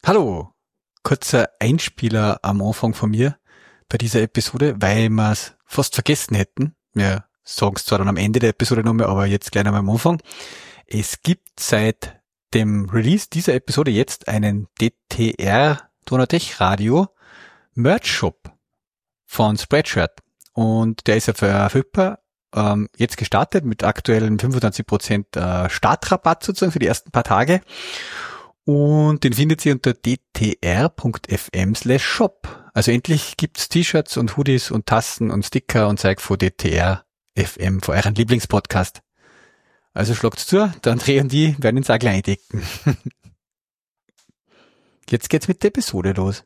Hallo, kurzer Einspieler am Anfang von mir bei dieser Episode, weil wir es fast vergessen hätten. Wir sagen es zwar dann am Ende der Episode nochmal, aber jetzt gleich nochmal am Anfang. Es gibt seit dem Release dieser Episode jetzt einen DTR Donatech Radio Merch Shop von Spreadshirt und der ist ja verfügbar. Jetzt gestartet mit aktuellen 25% Startrabatt sozusagen für die ersten paar Tage. Und den findet ihr unter dtr.fm/shop. Also endlich gibt's T-Shirts und Hoodies und Tassen und Sticker und Zeug von DTR FM, von euren Lieblingspodcast. Also schlagt's zu, der André und die werden uns auch gleich eindecken. Jetzt geht's mit der Episode los.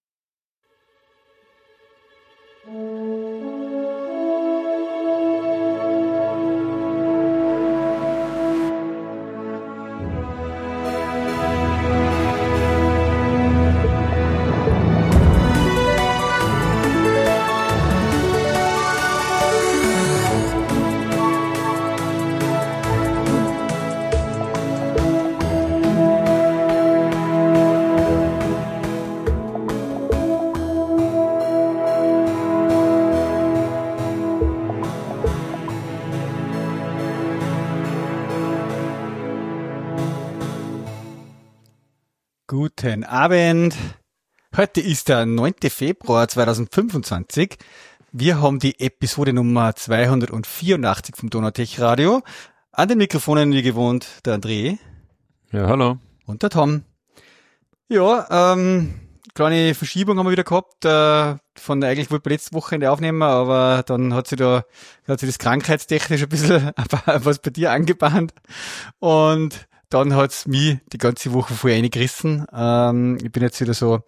Guten Abend. Heute ist der 9. Februar 2025. Wir haben die Episode Nummer 284 vom Donatech Radio. An den Mikrofonen wie gewohnt der André. Ja, hallo. Und der Tom. Ja, kleine Verschiebung haben wir wieder gehabt. Eigentlich wollten wir letzte Wochenende aufnehmen, aber dann hat sich das krankheitstechnisch ein bisschen was bei dir angebahnt. Und dann hat's mich die ganze Woche voll reingerissen. Ich bin jetzt wieder so,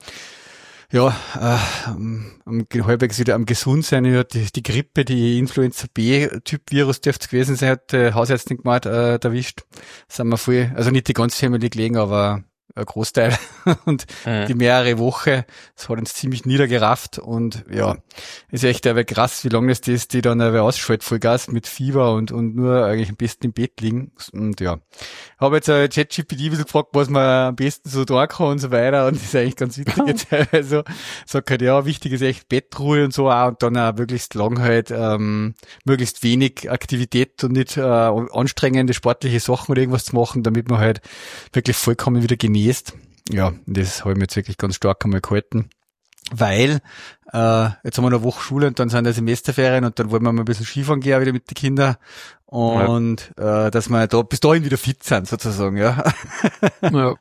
halbwegs wieder am gesund sein. Ja, die Grippe, die Influenza B-Typ-Virus dürfte es gewesen sein, hat die Hausärztin gemeint, erwischt. Sind wir voll, also nicht die ganze Family gelegen, aber ein Großteil. Und die mehrere Woche, das hat uns ziemlich niedergerafft und ja, ist echt aber krass, wie lange das die dann aber ausschaltet, Vollgas mit Fieber und nur eigentlich am besten im Bett liegen. Und ja, habe jetzt ChatGPT ein bisschen gefragt, was man am besten so tun kann und so weiter und das ist eigentlich ganz witzig jetzt. Also sagt halt, ja, wichtig ist echt Bettruhe und so auch und dann auch möglichst lang halt, möglichst wenig Aktivität und nicht anstrengende sportliche Sachen oder irgendwas zu machen, damit man halt wirklich vollkommen wieder genießt. Ja, das habe ich mir jetzt wirklich ganz stark einmal gehalten, weil jetzt haben wir noch eine Woche Schule und dann sind die Semesterferien und dann wollen wir mal ein bisschen Skifahren gehen wieder mit den Kindern und dass wir da bis dahin wieder fit sind sozusagen, ja. Ja.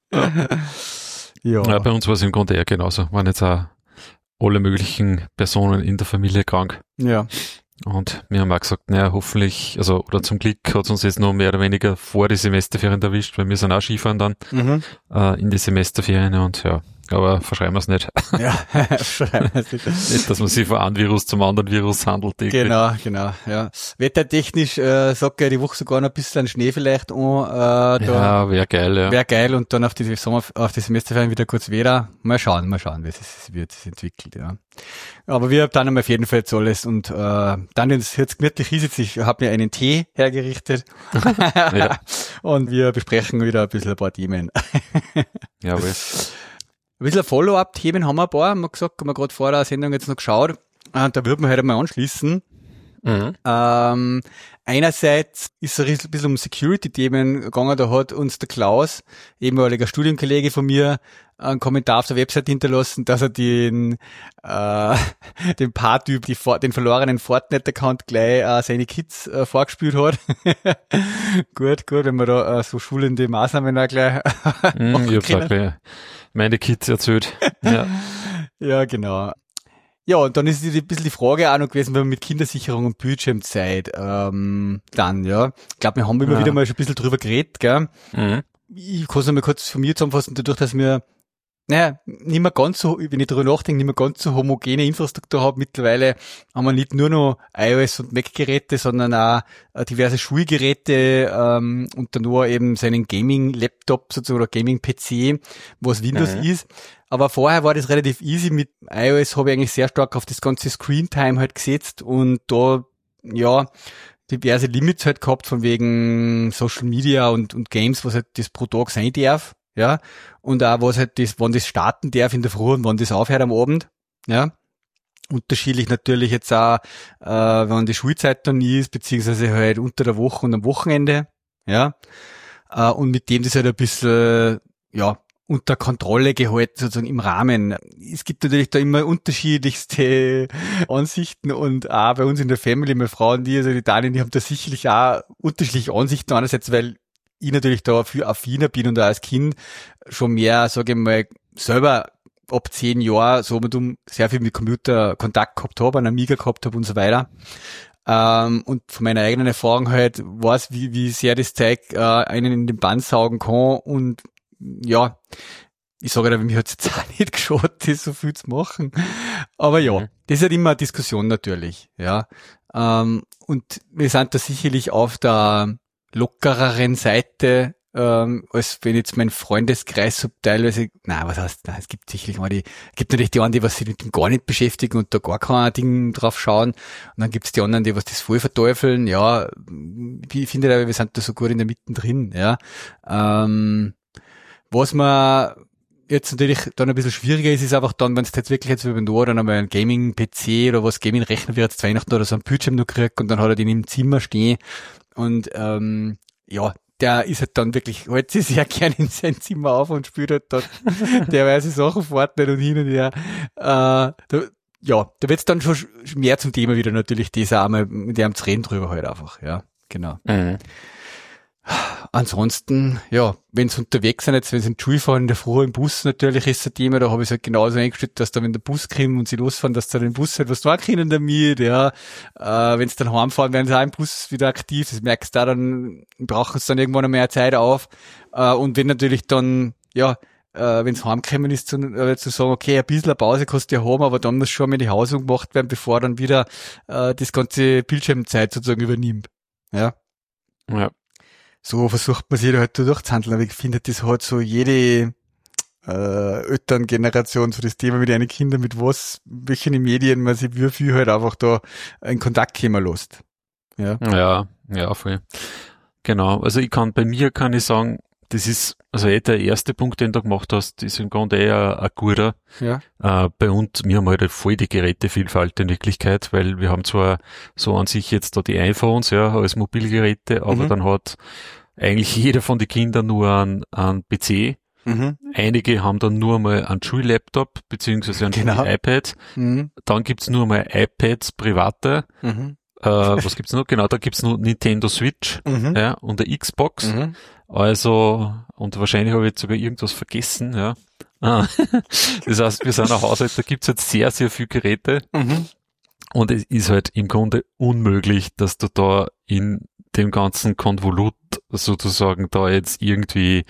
Ja, bei uns war es im Grunde eher genauso. Waren jetzt auch alle möglichen Personen in der Familie krank. Ja. Und wir haben auch gesagt, naja, hoffentlich, also, oder zum Glück hat es uns jetzt noch mehr oder weniger vor die Semesterferien erwischt, weil wir sind auch Skifahren dann, in die Semesterferien und ja, aber verschreiben wir es nicht. Ja, verschreiben wir es nicht. Nicht, dass man sich von einem Virus zum anderen Virus handelt. Genau, ja. Wettertechnisch, sagt ja die Woche sogar noch ein bisschen Schnee vielleicht an, ja, wäre geil, ja. Wäre geil und dann auf die Semesterferien wieder kurz wieder. Mal schauen, wie es wird sich entwickelt, ja. Aber wir planen auf jeden Fall jetzt alles und dann jetzt gemütlich ist ich habe mir einen Tee hergerichtet Ja. und wir besprechen wieder ein bisschen ein paar Themen. Jawohl. Ein bisschen Follow-up-Themen haben wir ein paar, haben wir gesagt, haben wir gerade vor der Sendung jetzt noch geschaut. Da würden wir heute mal anschließen. Einerseits ist es ein bisschen um Security-Themen gegangen, da hat uns der Klaus, ehemaliger Studienkollege von mir, einen Kommentar auf der Website hinterlassen, dass er den Paar-Typ, den verlorenen Fortnite-Account gleich seine Kids vorgespielt hat. gut, wenn wir da so schulende Maßnahmen auch gleich ich hab's auch gleich meine Kids erzählt. Ja. Ja, genau. Ja, und dann ist ein bisschen die Frage auch noch gewesen, wenn man mit Kindersicherung und Bildschirmzeit dann, ja. Ich glaube, wir haben immer wieder mal schon ein bisschen drüber geredet, gell. Ich kann es noch mal kurz von mir zusammenfassen, dadurch, dass wir nicht mehr ganz so, wenn ich darüber nachdenke, nicht mehr ganz so homogene Infrastruktur habe. Mittlerweile haben wir nicht nur noch iOS und Mac-Geräte, sondern auch diverse Schulgeräte und dann nur eben seinen Gaming-Laptop sozusagen oder Gaming-PC, was Windows ist. Aber vorher war das relativ easy. Mit iOS habe ich eigentlich sehr stark auf das ganze Screen-Time halt gesetzt und da, ja, diverse Limits halt gehabt von wegen Social Media und Games, was halt das pro Tag sein darf. ja, und auch was halt wann das starten darf in der Früh und wann das aufhört am Abend, ja. Unterschiedlich natürlich jetzt auch, wenn die Schulzeit dann ist, beziehungsweise halt unter der Woche und am Wochenende, ja. Und mit dem das halt ein bisschen, ja, unter Kontrolle gehalten, sozusagen im Rahmen. Es gibt natürlich da immer unterschiedlichste Ansichten und auch bei uns in der Family, meine Frau und die Dani, die haben da sicherlich auch unterschiedliche Ansichten. Einerseits, weil ich natürlich da viel affiner bin und auch als Kind schon mehr, sage ich mal, selber ab 10 Jahren so sehr viel mit Computer Kontakt gehabt habe, einen Amiga gehabt habe und so weiter. Und von meiner eigenen Erfahrung halt weiß, wie sehr das Zeug einen in den Bann saugen kann und ja, ich sage ja, mich hat's jetzt auch nicht geschaut, das so viel zu machen. Aber ja, das ist halt immer eine Diskussion natürlich, ja. Und wir sind da sicherlich auf der lockereren Seite, als wenn jetzt mein Freundeskreis so teilweise, es gibt sicherlich mal gibt natürlich die anderen, die sich mit dem gar nicht beschäftigen und da gar kein Ding drauf schauen. Und dann gibt's die anderen, die was das voll verteufeln, ja. Ich finde aber, wir sind da so gut in der Mitte drin, ja. Was man jetzt natürlich dann ein bisschen schwieriger ist einfach dann, wenn es jetzt wirklich jetzt über nur dann einmal ein Gaming-PC oder was Gaming-Rechner wie jetzt Weihnachten oder so einen Bildschirm noch kriegt und dann hat er den im Zimmer stehen und ja, der ist halt dann wirklich, hält sich sehr gern in sein Zimmer auf und spielt halt dort derweise Sachen Fortnite und hin und her. Da wird's dann schon mehr zum Thema wieder natürlich, das auch mal mit dem zu reden drüber halt einfach, ja, genau. Mhm. Ansonsten, ja, wenn sie unterwegs sind, jetzt wenn sie in die Schule fahren, in der Früh im Bus natürlich ist das Thema, da habe ich es halt genauso eingestellt, dass da, wenn der Bus kommt und sie losfahren, dass da den Bus halt was tun können damit, ja. Wenn sie dann heimfahren, werden sie auch im Bus wieder aktiv, das merkst du da, dann brauchen sie dann irgendwann noch mehr Zeit auf. Und wenn natürlich dann, ja, wenn es heimgekommen ist, zu sagen, okay, ein bisschen eine Pause kannst du ja haben, aber dann muss schon mal die Hausung gemacht werden, bevor dann wieder das ganze Bildschirmzeit sozusagen übernimmt. Ja. Ja. So versucht man sich da halt durchzuhandeln, aber ich finde, das hat so jede Elterngeneration so das Thema mit den Kindern, mit welchen Medien man sich wie viel halt einfach da in Kontakt kommen lässt. Ja, voll. Genau, also bei mir kann ich sagen, das ist, also der erste Punkt, den du gemacht hast, ist im Grunde eher ein guter. Ja. Bei uns, wir haben halt voll die Gerätevielfalt in Wirklichkeit, weil wir haben zwar so an sich jetzt da die iPhones, ja, als Mobilgeräte, aber dann hat eigentlich jeder von den Kindern nur einen PC. Mhm. Einige haben dann nur mal einen Schullaptop, beziehungsweise ein iPad. Mhm. Dann gibt's nur mal iPads private. Mhm. Was gibt's noch? Genau, da gibt's nur Nintendo Switch, ja, und eine Xbox. Mhm. Also, und wahrscheinlich habe ich jetzt sogar irgendwas vergessen, ja. Das heißt, wir sind ein Haushalt, da gibt's jetzt sehr, sehr viele Geräte. Mhm. Und es ist halt im Grunde unmöglich, dass du da in dem ganzen Konvolut sozusagen da jetzt irgendwie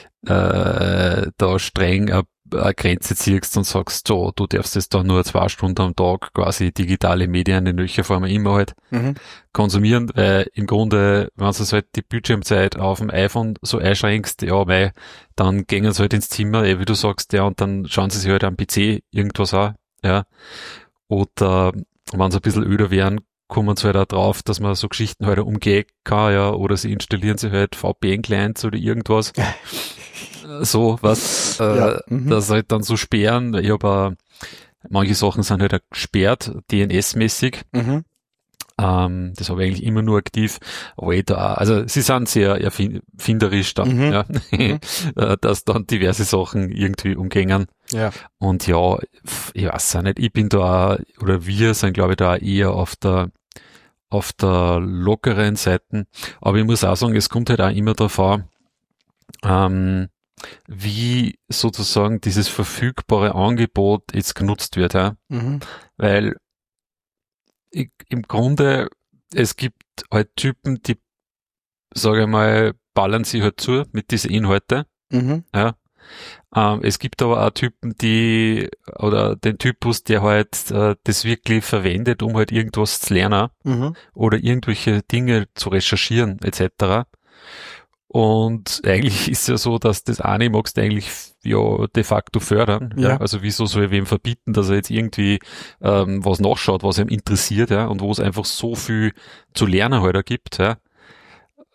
da streng eine Grenze ziehst und sagst, so, du darfst jetzt da nur 2 Stunden am Tag quasi digitale Medien in welcher Form immer halt konsumieren, weil im Grunde, wenn du halt die Bildschirmzeit auf dem iPhone so einschränkst, ja, weil dann gehen sie halt ins Zimmer, wie du sagst, ja, und dann schauen sie sich halt am PC irgendwas an, ja, oder wenn sie ein bisschen öder wären, kommen sie halt auch drauf, dass man so Geschichten halt umgehen kann, ja, oder sie installieren sich halt VPN-Clients oder irgendwas. So, was, das halt dann so sperren. Ich habe manche Sachen sind halt auch gesperrt, DNS-mäßig. Mhm. Das habe ich eigentlich immer nur aktiv. Aber also sie sind sehr erfinderisch dann, ja, dass dann diverse Sachen irgendwie umgängen. Ja. Und ja, ich weiß auch nicht, ich bin da, oder wir sind, glaube ich, da eher auf der lockeren Seite. Aber ich muss auch sagen, es kommt halt auch immer darauf an, wie sozusagen dieses verfügbare Angebot jetzt genutzt wird, ja. Mhm. Weil im Grunde, es gibt halt Typen, die, sage ich mal, ballern sie halt zu mit diesen Inhalten, ja. Es gibt aber auch Typen, oder den Typus, der halt das wirklich verwendet, um halt irgendwas zu lernen oder irgendwelche Dinge zu recherchieren etc. Und eigentlich ist ja so, dass das eine magst du eigentlich ja de facto fördern. Ja. Also wieso soll ich wem verbieten, dass er jetzt irgendwie was nachschaut, was ihm interessiert, ja, und wo es einfach so viel zu lernen halt gibt, ja.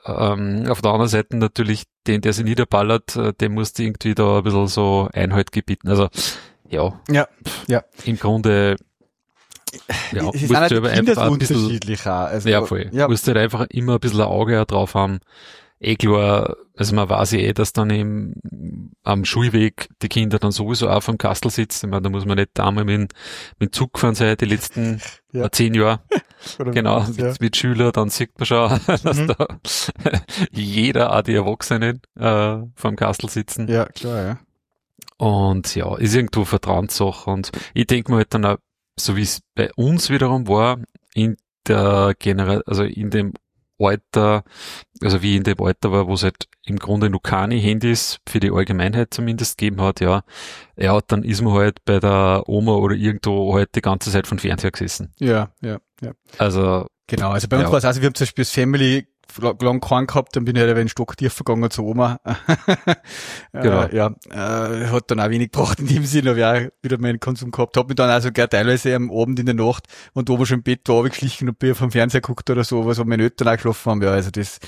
auf der anderen Seite natürlich den, der sich niederballert, dem musst du irgendwie da ein bisschen so Einhalt gebieten. Also, ja. Im Grunde, ja, es ist musst halt du aber einfach ein bisschen, unterschiedlich auch. Also, ja, voll. Du musst halt einfach immer ein bisschen ein Auge drauf haben. Klar, also man weiß ja dass dann am Schulweg die Kinder dann sowieso auch vom Kastel sitzen. Ich meine, da muss man nicht einmal mit dem Zug gefahren sein, die letzten 10 Jahre. Genau, mit Schülern, dann sieht man schon, dass da jeder, auch die Erwachsenen, vom Kastel sitzen. Ja, klar, ja. Und ja, ist irgendwo Vertrauenssache. Und ich denke mir halt dann auch, so wie es bei uns wiederum war, in dem Alter, also wie in dem Alter war, wo es halt im Grunde noch keine Handys für die Allgemeinheit zumindest gegeben hat, ja, dann ist man halt bei der Oma oder irgendwo halt die ganze Zeit von Fernseher gesessen. Ja. Also. Genau, also bei uns war es also, wir haben zum Beispiel das Family lang keinen gehabt, dann bin ich halt einen Stock tiefer gegangen zur Oma. Genau. Hat dann auch wenig gebracht in dem Sinne, habe ich auch wieder meinen Konsum gehabt. Hab mich dann also gleich teilweise am Abend in der Nacht, wenn die Oma schon im Bett war, runtergeschlichen und bin vom Fernseher geguckt oder so, was meine Eltern auch geschlafen haben. Ja, also das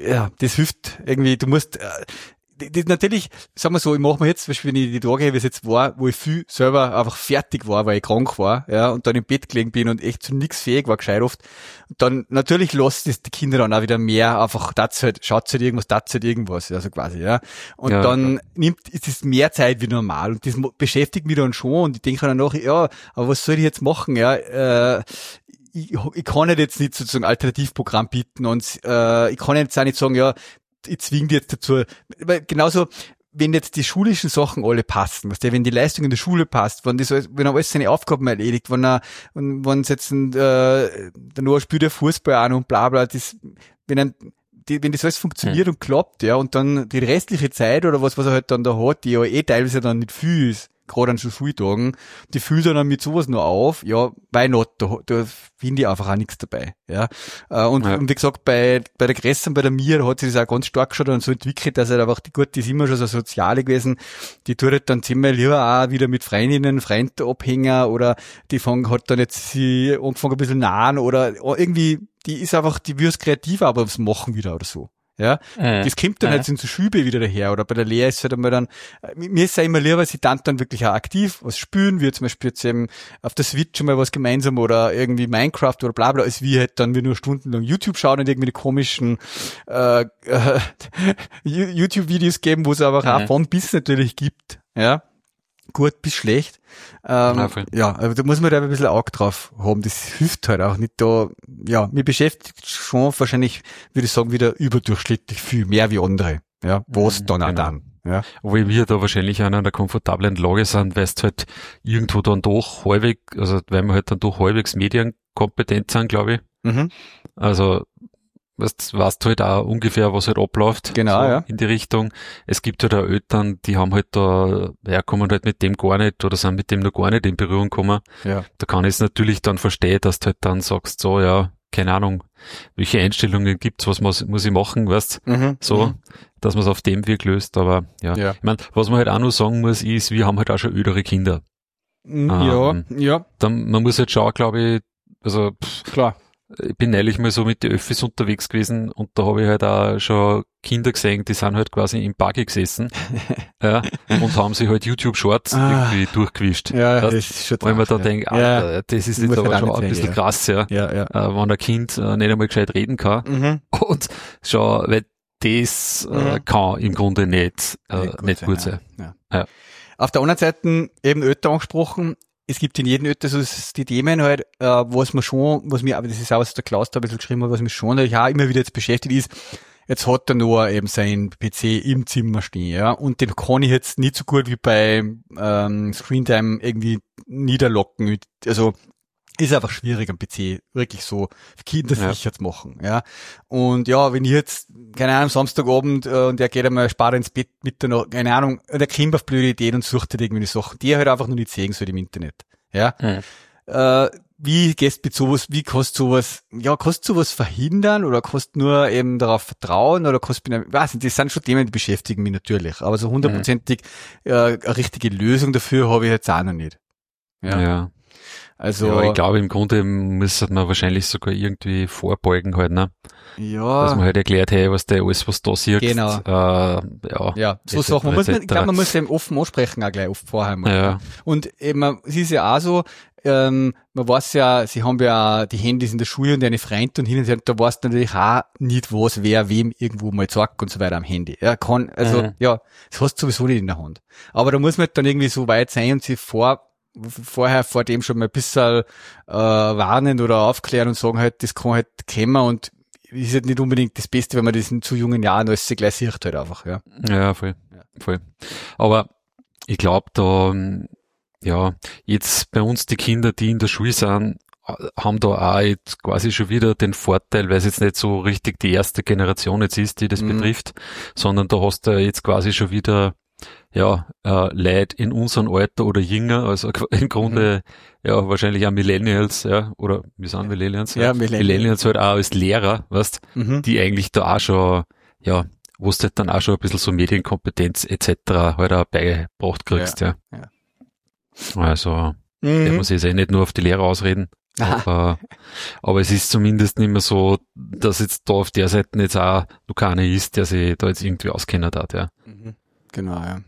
hilft irgendwie, du musst, das natürlich, sagen wir so, ich mache mir jetzt, zum Beispiel, wenn ich die Tage, wie es jetzt war, wo ich viel selber einfach fertig war, weil ich krank war, ja, und dann im Bett gelegen bin und echt zu nichts fähig war, gescheit oft, dann natürlich lässt es die Kinder dann auch wieder mehr einfach, schaut halt irgendwas, also quasi, ja. Und dann ist es mehr Zeit wie normal und das beschäftigt mich dann schon und ich denke dann noch, ja, aber was soll ich jetzt machen, ja, ich kann jetzt nicht sozusagen ein Alternativprogramm bieten und ich kann jetzt auch nicht sagen, ja, ich zwinge die jetzt dazu, weil genauso, wenn jetzt die schulischen Sachen alle passen, wenn die Leistung in der Schule passt, wenn er alles seine Aufgaben erledigt, wenn es jetzt der Noah spielt der Fußball an und bla bla, wenn das alles funktioniert und klappt, ja, und dann die restliche Zeit oder was er halt dann da hat, die ja teilweise dann nicht viel ist, gerade an so Schultagen, die fühlt dann mit sowas noch auf, ja, why not, da finde ich einfach auch nichts dabei, ja. Und wie gesagt, bei der Grässe und bei der Mia, da hat sich das auch ganz stark schon dann so entwickelt, dass halt einfach die ist immer schon so Soziale gewesen, die tut halt dann ziemlich lieber auch wieder mit Freundinnen, Freunden abhängen oder hat dann jetzt sie angefangen ein bisschen nahen oder irgendwie, die ist einfach, die wird kreativ, aber was machen wieder oder so. Ja, das kommt dann halt in so Schübe wieder daher, oder bei der Lea ist halt einmal dann, mir ist ja immer lieber, sie dann wirklich auch aktiv was spielen, wie zum Beispiel jetzt eben auf der Switch mal was gemeinsam oder irgendwie Minecraft oder bla bla, als wir halt dann nur stundenlang YouTube schauen und irgendwie die komischen YouTube-Videos geben, wo es aber auch von bis natürlich gibt, ja. Gut bis schlecht. Aber da muss man da ein bisschen Auge drauf haben. Das hilft halt auch nicht da. Ja, mir beschäftigt schon wahrscheinlich, würde ich sagen, wieder überdurchschnittlich viel mehr wie andere. Ja, was dann auch dann. Ja. Obwohl wir da wahrscheinlich auch in einer komfortablen Lage sind, weil es halt irgendwo dann doch halbwegs, also weil wir halt dann doch halbwegs medienkompetent sind, glaube ich. Mhm. Also weißt halt auch ungefähr, was halt abläuft. Genau, so ja. In die Richtung. Es gibt halt auch Eltern, die haben halt kommen halt mit dem gar nicht oder sind mit dem noch gar nicht in Berührung gekommen. Ja. Da kann ich es natürlich dann verstehen, dass du halt dann sagst, so, ja, keine Ahnung, welche Einstellungen gibt's, was muss ich machen, weißt, dass man es auf dem Weg löst, aber ja. Ich meine, was man halt auch noch sagen muss, ist, wir haben halt auch schon ältere Kinder. Ja. Dann, man muss halt schauen, glaube ich, also, klar. Ich bin neulich mal so mit den Öffis unterwegs gewesen und da habe ich halt auch schon Kinder gesehen, die sind halt quasi im Buggy gesessen und haben sich halt YouTube-Shorts irgendwie durchgewischt. Ja, das ist schon weil man da denkt, das ist jetzt aber schon ein bisschen krass, wenn ein Kind nicht einmal gescheit reden kann und schon, weil das kann im Grunde nicht gut sein. Ja. Auf der anderen Seite eben Ötter angesprochen, es gibt in jedem Ötter so die Themen halt, aber das ist auch aus der Klaus da ein bisschen geschrieben, was mich schon natürlich auch immer wieder jetzt beschäftigt ist, jetzt hat der Noah eben sein PC im Zimmer stehen, ja, und den kann ich jetzt nicht so gut wie bei Screentime irgendwie niederlocken, also ist einfach schwierig am PC wirklich so kindersicher zu machen, ja. Und ja, wenn ich jetzt, keine Ahnung, Samstagabend und er geht einmal spart ins Bett Mitternacht, keine Ahnung, und er kommt auf blöde Ideen und sucht halt irgendwie Sachen, die er halt einfach noch nicht sehen soll im Internet, ja. Wie gehst mit sowas, kannst sowas verhindern oder kannst nur eben darauf vertrauen oder weiß nicht, das sind schon Themen, die beschäftigen mich natürlich, aber so hundertprozentig eine richtige Lösung dafür habe ich jetzt auch noch nicht. Ja. Also. Ja, ich glaube, im Grunde müsste man wahrscheinlich sogar irgendwie vorbeugen halt, ne? Ja. Dass man halt erklärt, hey, was da sieht. Genau. Ja, so Sachen. Ich glaube, man muss eben offen ansprechen, auch gleich oft vorher mal. Ja. Und eben, es ist ja auch so, man weiß ja, sie haben ja die Handys in der Schule und eine Freund und hin und her, da weißt du natürlich auch nicht, was wer wem irgendwo mal sagt und so weiter am Handy. Ja, ja, das hast du sowieso nicht in der Hand. Aber da muss man dann irgendwie so weit sein und sich vorher vor dem schon mal ein bisschen warnen oder aufklären und sagen halt, das kann halt kommen und ist halt nicht unbedingt das Beste, wenn man das in zu jungen Jahren alles gleich sieht halt einfach, ja. Ja, voll. Aber ich glaube, da, ja, jetzt bei uns die Kinder, die in der Schule sind, haben da auch jetzt quasi schon wieder den Vorteil, weil es jetzt nicht so richtig die erste Generation jetzt ist, die das betrifft, sondern da hast du jetzt quasi schon wieder Leute in unserem Alter oder jünger, also im Grunde ja wahrscheinlich auch Millennials, ja, oder wir sind Millennials, ja, Millennials halt auch als Lehrer, weißt, die eigentlich da auch schon, ja, wo du halt dann auch schon ein bisschen so Medienkompetenz etc. halt auch beigebracht kriegst, ja. Also, der muss jetzt nicht nur auf die Lehrer ausreden, aber es ist zumindest nicht mehr so, dass jetzt da auf der Seite jetzt auch noch keiner ist, der sich da jetzt irgendwie auskennen hat, ja. Genau, ja.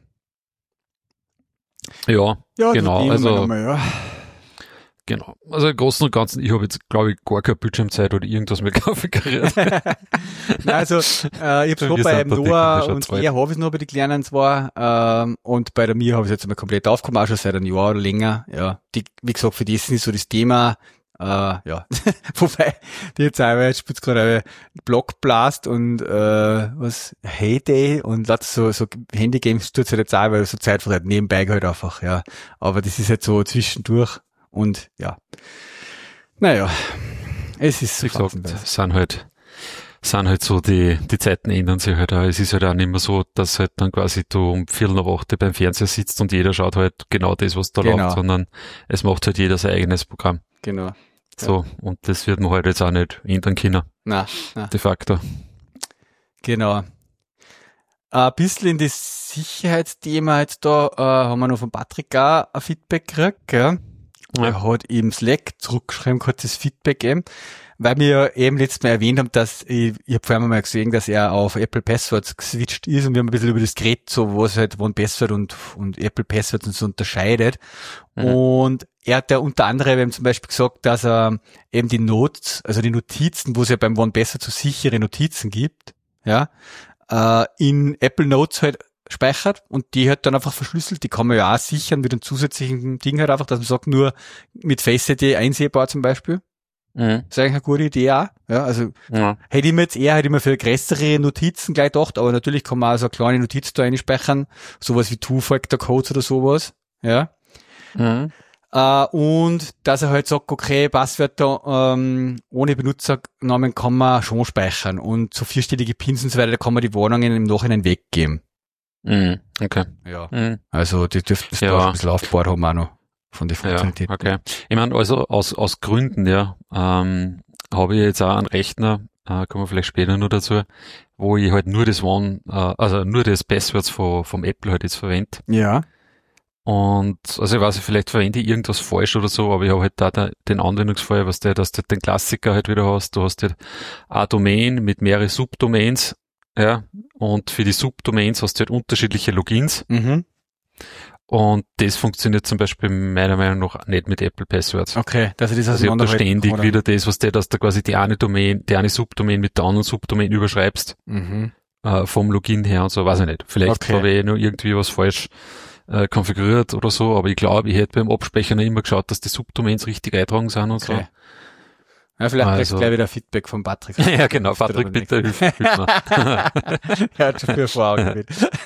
Ja, genau, also genau. Also im Großen und Ganzen, ich habe jetzt, glaube ich, gar keine Bildschirmzeit oder irgendwas mehr konfiguriert. Also ich habe schon bei Noah und er habe ich noch bei die Kleinen zwar und bei der Mia habe ich jetzt mal komplett aufgekommen, auch schon seit einem Jahr oder länger. Ja, wie gesagt, für die ist nicht so das Thema. Wobei die jetzt auch spielt gerade Blockblast und Heyday und lauter so Handy-Games tut's halt jetzt auch, weil so Zeit halt nebenbei halt einfach, ja. Aber das ist halt so zwischendurch und ja. Naja, es ist so. Wie gesagt, sind halt so die Zeiten ändern sich halt auch. Es ist halt auch nicht mehr so, dass halt dann quasi du um 7:45 beim Fernseher sitzt und jeder schaut halt genau das, was da läuft, sondern es macht halt jeder sein eigenes Programm. Genau. So, und das wird man halt jetzt auch nicht ändern können. Na. De facto. Genau. Ein bisschen in das Sicherheitsthema jetzt da, haben wir noch von Patrick auch ein Feedback gekriegt, gell? Ja. Er hat im Slack zurückgeschrieben, kurzes Feedback eben, weil wir eben letztes Mal erwähnt haben, dass ich habe vorhin mal gesehen, dass er auf Apple Passwords geswitcht ist und wir haben ein bisschen über das geredet, so was halt OnePassword und Apple Passwords und so unterscheidet. Und er hat ja unter anderem eben zum Beispiel gesagt, dass er eben die Notes, also die Notizen, wo es ja beim OnePassword so sichere Notizen gibt, ja, in Apple Notes halt speichert und die halt dann einfach verschlüsselt, die kann man ja auch sichern mit einem zusätzlichen Ding halt einfach, dass man sagt, nur mit Face ID einsehbar zum Beispiel. Das ist eigentlich eine gute Idee auch. Ja, also hätte ich mir für größere Notizen gleich gedacht, aber natürlich kann man auch so eine kleine Notiz da einspeichern, sowas wie Two-Factor-Codes oder sowas. Ja. Und dass er halt sagt, okay, Passwörter ohne Benutzernamen kann man schon speichern und so vierstellige Pins und so weiter, da kann man die Warnungen im Nachhinein weggeben. Okay. Ja. Also die dürften es da ein bisschen aufgebaut haben auch noch von den Funktionalitäten. Ja, okay. Ich meine, also aus Gründen, habe ich jetzt auch einen Rechner, kommen wir vielleicht später noch dazu, wo ich halt nur das nur das Passwords vom Apple halt jetzt verwende. Ja. Und, also ich weiß nicht, vielleicht verwende ich irgendwas falsch oder so, aber ich habe halt da den Anwendungsfall, dass du den Klassiker halt wieder hast. Du hast halt eine Domain mit mehreren Subdomains, ja, und für die Subdomains hast du halt unterschiedliche Logins. Und das funktioniert zum Beispiel meiner Meinung nach nicht mit Apple Passwords. Okay, dass das also ich habe da ständig oder? Wieder das, dass du quasi die eine Subdomain mit der anderen Subdomain überschreibst, vom Login her und so, weiß ich nicht. Vielleicht habe ich noch irgendwie was falsch konfiguriert oder so, aber ich glaube, ich hätte beim Abspeichern immer geschaut, dass die Subdomains richtig eintragen sind und so. Ja, vielleicht kriegst du gleich wieder Feedback von Patrick. Ja, genau, Patrick, bitte hilf mir. Er hat schon viel Erfahrung damit.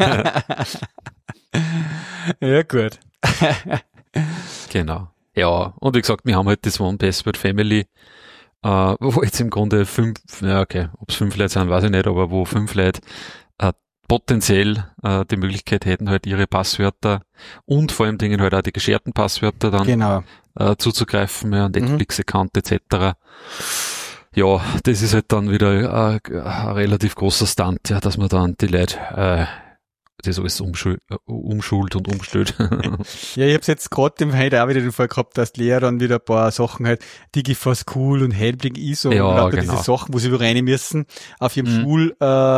Ja, gut. Genau. Ja, und wie gesagt, wir haben halt das OnePassword Family, wo jetzt im Grunde ob es 5 Leute sind, weiß ich nicht, aber wo 5 Leute potenziell die Möglichkeit hätten, halt ihre Passwörter und vor allem Dingen halt auch die gescherten Passwörter dann zuzugreifen, ja, Netflix-Account etc. Ja, das ist halt dann wieder ein relativ großer Stunt, ja, dass man dann die Leute das alles umschult und umstellt. Ja, ich hab's jetzt gerade im Heide auch wieder den Fall gehabt, dass die Lehrer dann wieder ein paar Sachen halt, DigiForce Cool und Helbling ISO Ja, und genau. diese Sachen, wo sie über rein müssen, auf ihrem Schul,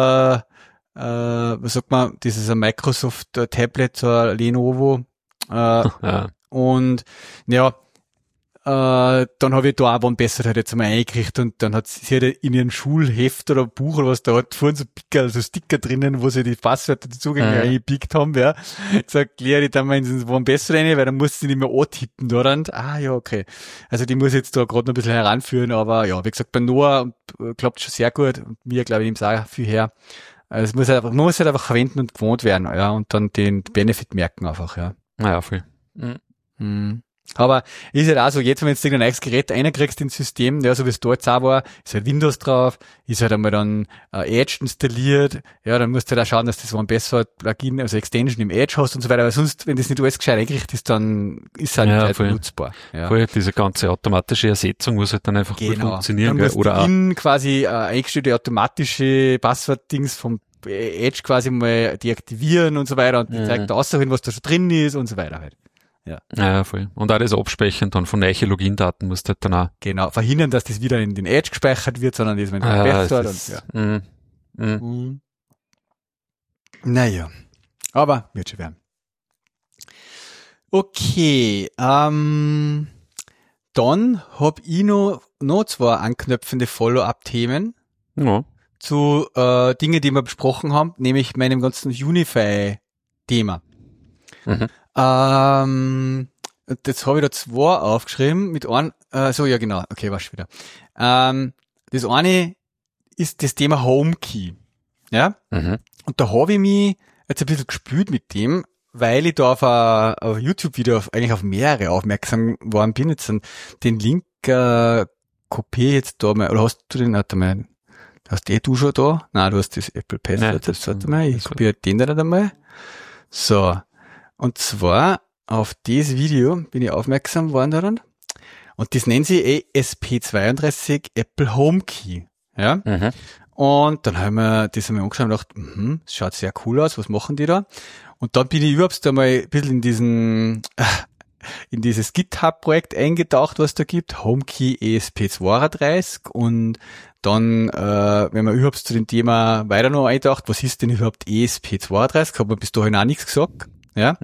was sagt man, das ist ein Microsoft Tablet, so ein Lenovo, Ja. und ja, dann habe ich da auch einen besser halt jetzt einmal eingekriegt und dann hat sie halt in ihren Schulheft oder Buch oder was da hat, vorhin so Picker, so Sticker drinnen, wo sie die Passwörter, die Zugänge eingepickt haben, ja. Jetzt erkläre ich dann mal ins einen besser rein, weil dann musst du nicht mehr antippen da dann. Ah, ja, okay. Also die muss ich jetzt da gerade noch ein bisschen heranführen, aber ja, wie gesagt, bei Noah klappt schon sehr gut und mir, glaube ich, nimmt es auch viel her. Also es muss halt einfach, man muss halt einfach verwenden und gewohnt werden, ja, und dann den Benefit merken einfach, ja. Naja, viel. Aber ist halt auch so, jetzt wenn du ein neues Gerät reinkriegst ins System, ja, so wie es da jetzt auch war, ist halt Windows drauf, ist halt einmal dann Edge installiert, ja, dann musst du halt auch schauen, dass das ein besser Plugin, also Extension im Edge hast und so weiter, aber sonst, wenn das nicht alles gescheit eingerichtet ist, dann ist es halt nicht nutzbar. Ja. Voll, diese ganze automatische Ersetzung muss halt dann einfach gut funktionieren. Dann oder auch quasi eingestellte automatische Passwort-Dings vom Edge quasi mal deaktivieren und so weiter und die zeigt außerhin, was da schon drin ist und so weiter halt. Ja, voll. Und auch das Abspeichern dann von neuen Login-Daten musst du halt dann auch. Genau, verhindern, dass das wieder in den Edge gespeichert wird, sondern das, wenn es besser und Naja. Aber wird schon werden. Okay, dann hab ich noch zwei anknüpfende Follow-up-Themen zu Dingen, die wir besprochen haben, nämlich meinem ganzen Unify-Thema. Jetzt habe ich da zwei aufgeschrieben, mit einem, ja genau, okay, war's wieder. Das eine ist das Thema HomeKey, ja? Und da habe ich mich jetzt ein bisschen gespielt mit dem, weil ich da auf YouTube-Video eigentlich auf mehrere aufmerksam geworden bin. Jetzt den Link kopiere jetzt da mal, oder hast du den, warte mal, hast du schon da? Nein, du hast das Apple Passwort, jetzt warte mal, ich kopiere den da einmal. So. Und zwar auf das Video bin ich aufmerksam geworden daran. Und das nennt sich ESP32 Apple HomeKey. Ja? Und dann haben wir das einmal angeschaut und gedacht, das schaut sehr cool aus, was machen die da? Und dann bin ich überhaupt einmal ein bisschen in dieses GitHub-Projekt eingetaucht, was da gibt, HomeKey ESP32 und dann, wenn man überhaupt zu dem Thema weiter noch eintaucht, was ist denn überhaupt ESP32? Hat man bis dahin auch nichts gesagt. Ja.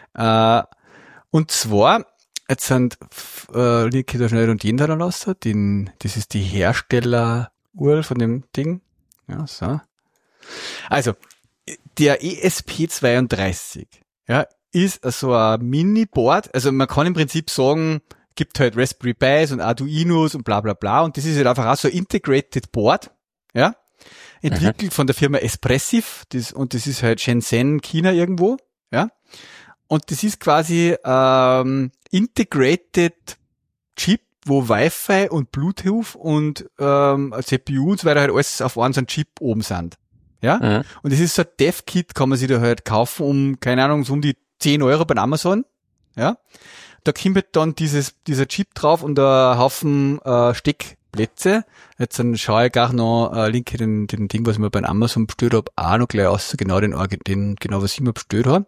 Und zwar, jetzt sind Linke da schnell und jeden da lassen, das ist die Hersteller-URL von dem Ding. Ja, so. Also, der ESP32, ja, ist so ein Mini-Board, also man kann im Prinzip sagen, gibt halt Raspberry Pis und Arduinos und bla bla bla und das ist halt einfach auch so ein Integrated Board, ja, entwickelt von der Firma Espressif, und das ist halt Shenzhen, China irgendwo, ja. Und das ist quasi integrated Chip, wo Wi-Fi und Bluetooth und CPU und so weiter halt alles auf einem so einem Chip oben sind. Ja? Und das ist so ein Dev-Kit, kann man sich da halt kaufen keine Ahnung, so um die 10 Euro bei Amazon. Ja? Da kommt halt dann dieser Chip drauf und ein Haufen Steckplätze. Jetzt dann schaue ich gleich noch linke den Ding, was ich mir bei Amazon bestellt habe, auch noch gleich aus, genau genau was ich mir bestellt habe.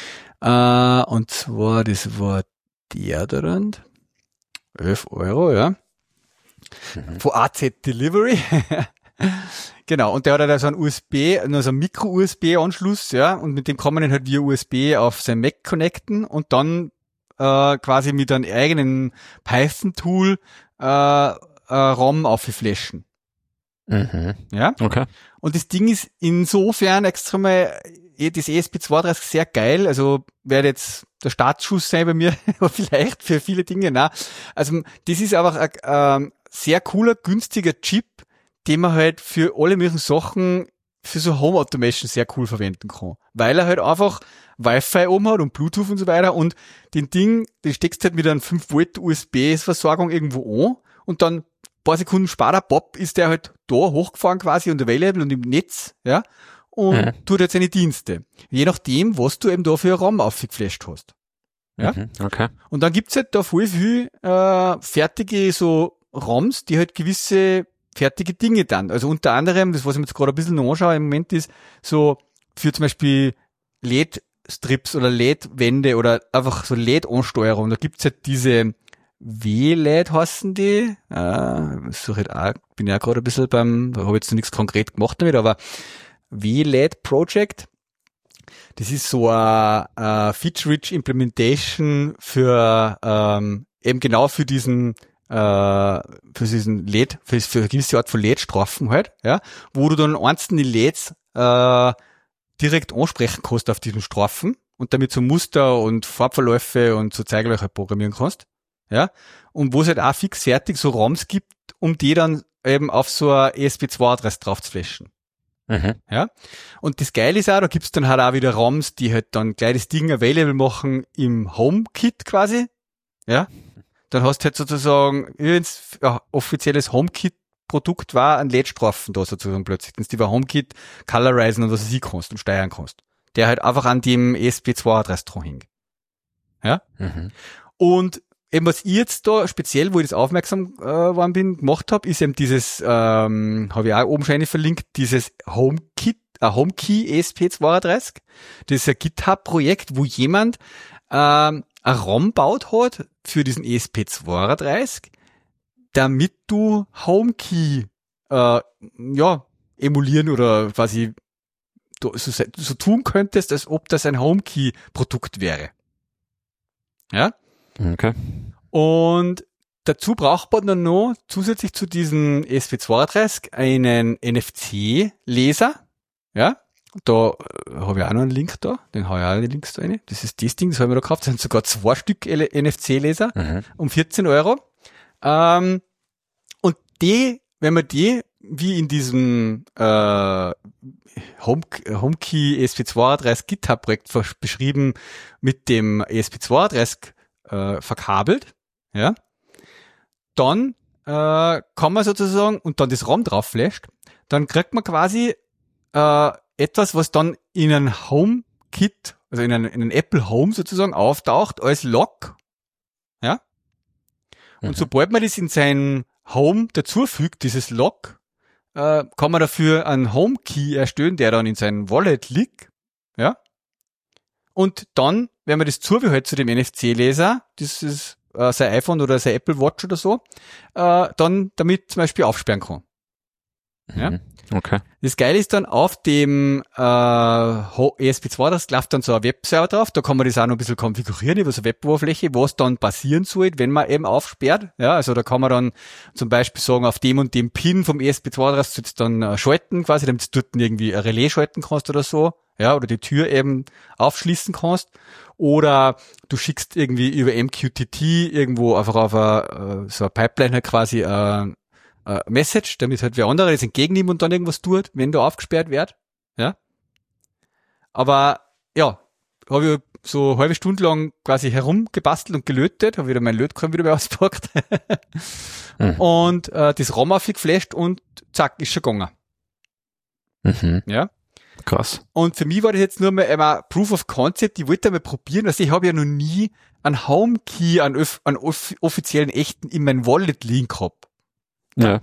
Und zwar, das war der daran. 11 Euro, ja. Von AZ Delivery. Genau. Und der hat halt so einen Micro-USB-Anschluss, ja. Und mit dem kann man dann halt via USB auf sein Mac connecten und dann, quasi mit einem eigenen Python-Tool, ROM aufflashen. Ja. Okay. Und das Ding ist insofern extra mal, das ESP32 sehr geil, also wäre jetzt der Startschuss sein bei mir, aber vielleicht für viele Dinge, na. Also das ist einfach ein sehr cooler, günstiger Chip, den man halt für alle möglichen Sachen, für so Home Automation sehr cool verwenden kann. Weil er halt einfach Wi-Fi oben hat und Bluetooth und so weiter und den steckst halt mit einer 5 Volt USB-Versorgung irgendwo an und dann ein paar Sekunden später, pop, ist der halt da hochgefahren quasi und available und im Netz, ja. Und tut jetzt seine Dienste. Je nachdem, was du eben da für RAM aufgeflasht hast. Ja? Okay. Und dann gibt's halt da voll viel fertige so RAMs, die halt gewisse fertige Dinge dann. Also unter anderem, das was ich mir jetzt gerade ein bisschen noch anschaue im Moment ist, so für zum Beispiel LED-Strips oder LED-Wände oder einfach so LED-Ansteuerung. Da gibt's halt diese W-LED heißen die. Bin ja gerade ein bisschen da habe ich jetzt noch nichts konkret gemacht damit, aber W-LED Project. Das ist so a Feature-Rich Implementation für eben genau für diesen LED, für eine gewisse Art von LED-Strafen halt, ja, wo du dann einzelne LEDs direkt ansprechen kannst auf diesen Strafen und damit so Muster und Farbverläufe und so Zeigelöcher programmieren kannst, ja, und wo es halt auch fix fertig so ROMs gibt, um die dann eben auf so eine ESP2-Adresse drauf zu flashen. Mhm. Ja, und das Geile ist auch, da gibt's dann halt auch wieder ROMs, die halt dann gleich das Ding available machen im HomeKit quasi, ja. Dann hast du halt sozusagen, wenn's offizielles HomeKit-Produkt war, ein LED-Strafen da sozusagen plötzlich, wenn du über HomeKit colorisen und was du kannst und steuern kannst. Der halt einfach an dem ESP2-Adress dran hängt. Ja? Mhm. Und eben was ich jetzt da speziell, wo ich das aufmerksam geworden bin, gemacht habe, ist eben dieses, habe ich auch oben schon verlinkt, dieses HomeKey ESP32. Das ist ein GitHub-Projekt, wo jemand ein ROM baut hat für diesen ESP32, damit du HomeKey emulieren oder quasi so tun könntest, als ob das ein HomeKey-Produkt wäre. Ja? Okay. Und dazu braucht man dann noch zusätzlich zu diesem ESP32 einen NFC-Leser. Ja? Da habe ich auch noch einen Link da, den habe ich auch die Links da rein. Das ist das Ding, das haben wir da gekauft. Das sind sogar 2 Stück NFC-Leser um 14 €. Und wenn man die, wie in diesem HomeKey ESP32 GitHub-Projekt beschrieben, mit dem ESP32 verkabelt, ja, dann kann man sozusagen, und dann das ROM drauf flasht, dann kriegt man quasi etwas, was dann in ein HomeKit, also in einen Apple Home sozusagen auftaucht als Lock, ja. Und sobald man das in sein Home dazufügt, dieses Lock, kann man dafür einen HomeKey erstellen, der dann in seinem Wallet liegt, ja. Und dann, wenn man das zubehält zu dem NFC-Leser, das ist sein iPhone oder sein Apple Watch oder so, dann damit zum Beispiel aufsperren kann. Ja? Okay. Das Geile ist dann, auf dem ESP2, das läuft dann so ein Webserver drauf, da kann man das auch noch ein bisschen konfigurieren über so eine Web-Oberfläche, was dann passieren soll, wenn man eben aufsperrt. Ja, also da kann man dann zum Beispiel sagen, auf dem und dem Pin vom ESP2 drauf sollst du dann schalten quasi, damit du dort irgendwie ein Relais schalten kannst oder so. Ja, oder die Tür eben aufschließen kannst. Oder du schickst irgendwie über MQTT irgendwo einfach auf so eine Pipeline halt quasi Message, damit halt wer andere das entgegennimmt und dann irgendwas tut, wenn du aufgesperrt wird. Ja. Aber ja, habe ich so eine halbe Stunde lang quasi herumgebastelt und gelötet, habe wieder mein Lötkolben wieder ausgepackt und das ROM aufgeflasht und zack, ist schon gegangen. Ja. Krass. Und für mich war das jetzt nur mal einmal Proof of Concept. Ich wollte mal probieren, also ich habe ja noch nie einen HomeKey, einen offiziellen echten in mein Wallet liegen gehabt. Ja.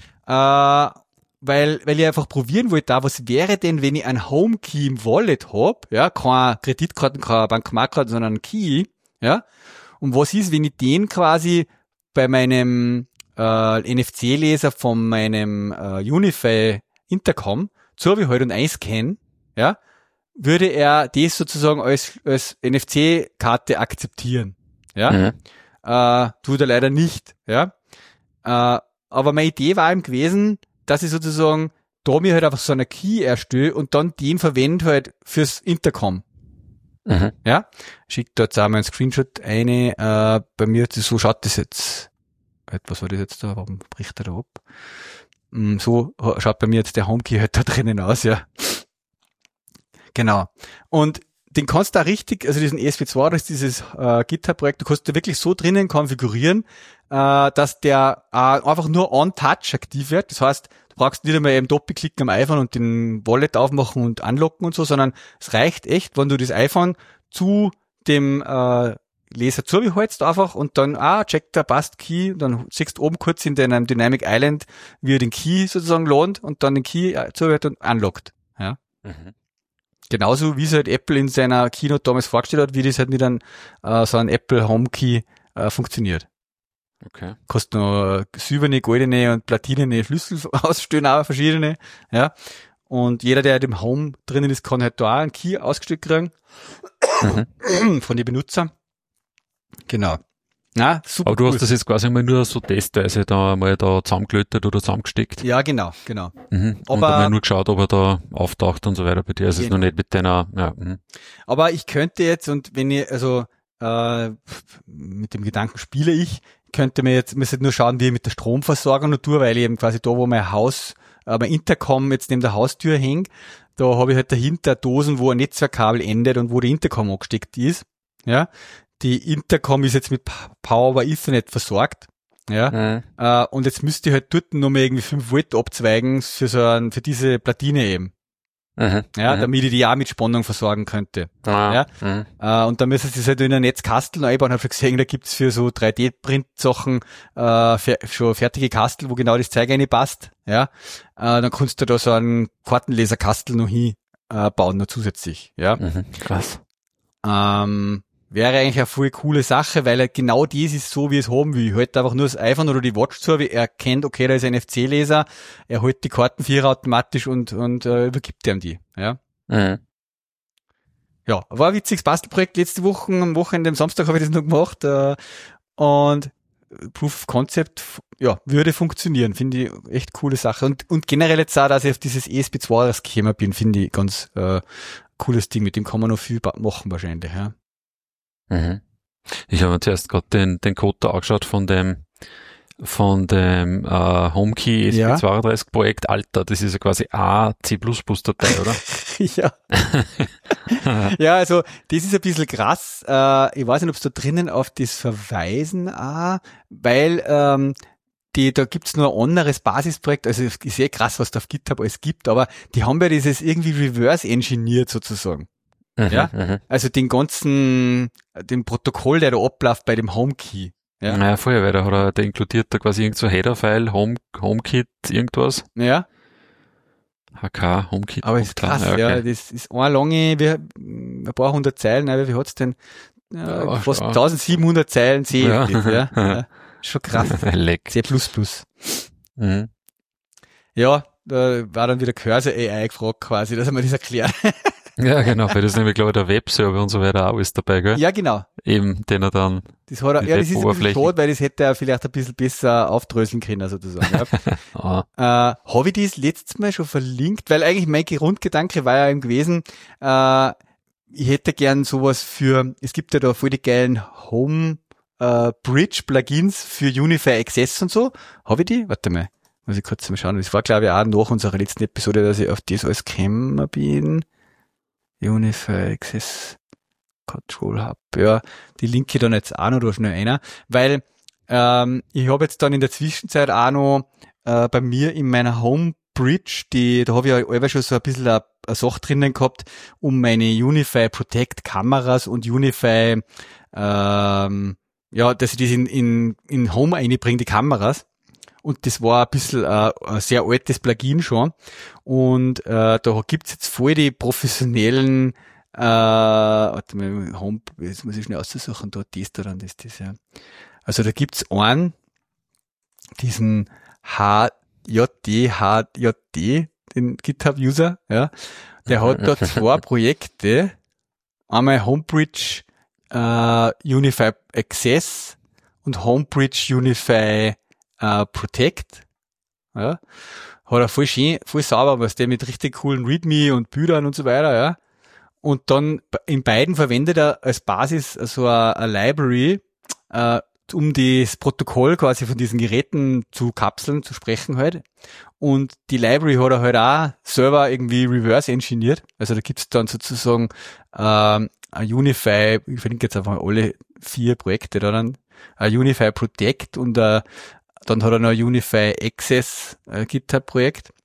Weil ich einfach probieren wollte, was wäre denn, wenn ich einen HomeKey im Wallet hab, ja, keine Kreditkarten, keine Bankmarkkarte, sondern einen Key, ja, und was ist, wenn ich den quasi bei meinem NFC-Leser von meinem Unify Intercom zubehalte und einscanne, ja, würde er das sozusagen als NFC-Karte akzeptieren, ja, tut er leider nicht, ja, aber meine Idee war eben gewesen, dass ich sozusagen da mir halt einfach so eine Key erstelle und dann den verwende halt fürs Intercom. Ja, schickt da jetzt auch mal einen Screenshot eine, bei mir, so schaut das jetzt, was war das jetzt da, warum bricht er da ab? So schaut bei mir jetzt der HomeKey halt da drinnen aus, ja. Genau. Und den kannst du da richtig, also diesen ESP2, das ist dieses GitHub-Projekt, du kannst da wirklich so drinnen konfigurieren, dass der einfach nur on-touch aktiv wird. Das heißt, du brauchst nicht einmal eben doppelklicken am iPhone und den Wallet aufmachen und anlocken und so, sondern es reicht echt, wenn du das iPhone zu dem Leser zubehältst einfach und dann, checkt der passt Key, und dann siehst du oben kurz in deinem Dynamic Island, wie er den Key sozusagen lohnt und dann den Key zubehält und anlockt. Ja. Genauso wie es halt Apple in seiner Keynote damals vorgestellt hat, wie das halt mit einem so ein Apple HomeKey funktioniert. Okay. Kannst noch silberne, goldene und platinene Schlüssel ausstellen, aber verschiedene, ja. Und jeder, der im Home drinnen ist, kann halt da auch einen Key ausgestellt kriegen. Von den Benutzern. Genau. Na, super. Aber du hast das jetzt quasi mal nur so testweise da mal da zusammengelötet oder zusammengesteckt. Ja, genau. Und Aber dann mal nur geschaut, ob er da auftaucht und so weiter bei dir. Also es ist noch nicht mit deiner, ja. Aber ich könnte jetzt, und wenn ich, also mit dem Gedanken spiele ich, müsste nur schauen, wie ich mit der Stromversorgung noch tue, weil ich eben quasi da, wo mein Haus, mein Intercom jetzt neben der Haustür hängt, da habe ich halt dahinter Dosen, wo ein Netzwerkkabel endet und wo der Intercom angesteckt ist. Ja, die Intercom ist jetzt mit Power over Ethernet versorgt. Ja, und jetzt müsste ich halt dort noch mal irgendwie 5 Volt abzweigen für diese Platine eben. Damit ich die auch mit Spannung versorgen könnte. Und dann müssen sie es halt in ein Netzkastel einbauen. Ich habe schon gesehen, da gibt's für so 3D-Print-Sachen schon fertige Kastel, wo genau das Zeug reinpasst. Ja, dann kannst du da so einen Kartenleserkastel noch bauen, noch zusätzlich. Ja, Krass. Wäre eigentlich eine voll coole Sache, weil genau das ist so, wie es haben will. Halt einfach nur das iPhone oder die Watch zu, wie er kennt, okay, da ist ein NFC-Leser, er holt die Karten für automatisch und übergibt ihm die. Ja. Ja, war ein witziges Bastelprojekt letzte Woche, am Wochenende, am Samstag habe ich das noch gemacht, und Proof of Concept, ja, würde funktionieren, finde ich echt coole Sache. Und generell jetzt auch, dass ich auf dieses ESP2 gekommen bin, finde ich ganz cooles Ding, mit dem kann man noch viel machen wahrscheinlich, ja. Ich habe mir zuerst gerade den Code da angeschaut von dem HomeKey ESP32 Projekt. Alter, das ist ja quasi A C++-Datei, oder? Ja. Ja, also das ist ein bisschen krass. Ich weiß nicht, ob es da drinnen auf das verweisen, weil da gibt's nur ein anderes Basisprojekt. Also ich sehe krass, was da auf GitHub alles gibt, aber die haben ja dieses irgendwie reverse-engineert sozusagen. Ja, also den Protokoll, der da abläuft bei dem HomeKey. Ja, naja, vorher, weil der inkludiert da quasi irgend so Header-File, HomeKit, irgendwas. Ja. HK, HomeKit. Aber ist krass, ja, okay. Das ist eine lange, ein paar hundert Zeilen, aber wie hat's denn? Fast 1700 Zeilen C. Ja. Schon krass. C++. Ja, da war dann wieder Cursor AI gefragt quasi, dass er mir das erklärt. Ja, genau, weil das ist nämlich, glaube ich, der Webserver und so weiter auch ist dabei, gell? Ja, genau. Eben, den er dann. Das hat er, ja, das ist ein bisschen schade, weil das hätte er vielleicht ein bisschen besser aufdröseln können, sozusagen. Ja. Habe ich das letztes Mal schon verlinkt, weil eigentlich mein Grundgedanke war ja eben gewesen, ich hätte gern sowas es gibt ja da voll die geilen Home Bridge Plugins für Unify Access und so. Habe ich die? Warte mal, muss ich kurz mal schauen. Das war, glaube ich, auch nach unserer letzten Episode, dass ich auf das alles gekommen bin. Unify Access Control Hub. Ja, die linke ich dann jetzt auch noch da schnell einer, weil ich habe jetzt dann in der Zwischenzeit auch noch bei mir in meiner Home Bridge, da habe ich ja schon so ein bisschen eine Sache drinnen gehabt, um meine Unify Protect Kameras und Unify dass ich das in Home einbringe, die Kameras. Und das war ein bisschen ein sehr altes Plugin schon. Und da gibt's jetzt voll die professionellen warte mal, Home, jetzt muss ich schnell aussuchen, da Tester dann ist das, ja. Also da gibt's einen, diesen HJD, den GitHub-User, ja. Der hat da 2 Projekte. Einmal Homebridge Unify Access und Homebridge Unify Protect, ja, hat er voll schön, voll sauber, was der mit richtig coolen README und Bildern und so weiter, ja. Und dann in beiden verwendet er als Basis so eine Library, um das Protokoll quasi von diesen Geräten zu kapseln, zu sprechen halt. Und die Library hat er halt auch selber irgendwie reverse engineert. Also da gibt's dann sozusagen ein Unify, ich verlinke jetzt einfach alle 4 Projekte da dann, ein Unify Protect und dann hat er noch ein Unify Access GitHub-Projekt.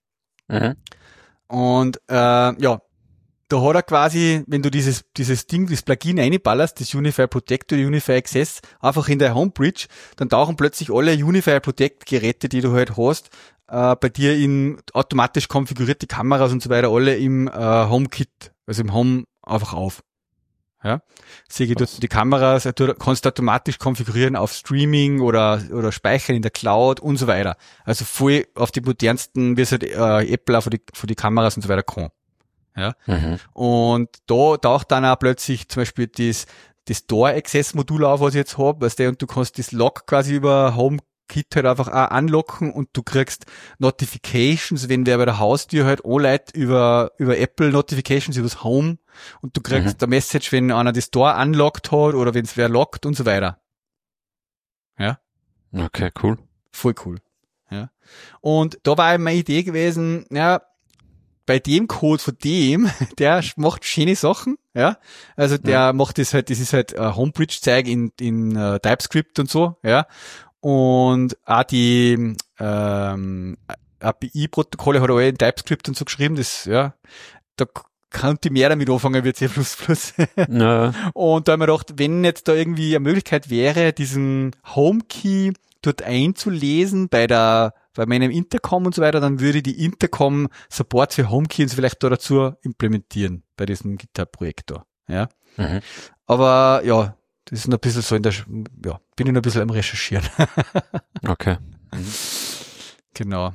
Und da hat er quasi, wenn du dieses Ding, das Plugin reinballerst, das Unify Protect oder Unify Access, einfach in der Homebridge, dann tauchen plötzlich alle Unify Protect Geräte, die du halt hast, bei dir in automatisch konfigurierte Kameras und so weiter, alle im HomeKit also im Home einfach auf. Ja, sehe dort die Kameras, du kannst automatisch konfigurieren auf Streaming oder Speichern in der Cloud und so weiter. Also voll auf die modernsten, wie es halt Apple auch für die Kameras und so weiter kann. Ja. Und da taucht dann auch plötzlich zum Beispiel das Door-Access-Modul auf, was ich jetzt habe, weißt du, und du kannst das Lock quasi über HomeKit halt einfach auch anlocken und du kriegst Notifications, wenn wer bei der Haustür halt anleitet über Apple Notifications übers Home und du kriegst eine Message, wenn einer das Door unlockt hat oder wenn es wer lockt und so weiter. Ja. Okay, cool. Voll cool. Ja. Und da war meine Idee gewesen, ja, bei dem Code von dem, der macht schöne Sachen, ja. Also der macht das ist halt Homebridge-Zeug in TypeScript und so, ja. Und auch die API-Protokolle hat er alle in TypeScript und so geschrieben, das, ja, da könnte ich mehr damit anfangen wie C++. Ja. Und da haben wir gedacht, wenn jetzt da irgendwie eine Möglichkeit wäre, diesen HomeKey dort einzulesen bei meinem Intercom und so weiter, dann würde die Intercom Support für HomeKeys vielleicht da dazu implementieren bei diesem GitHub-Projekt da. Ja. Aber ja, das ist noch ein bisschen so bin ich noch ein bisschen am Recherchieren. Okay. Genau.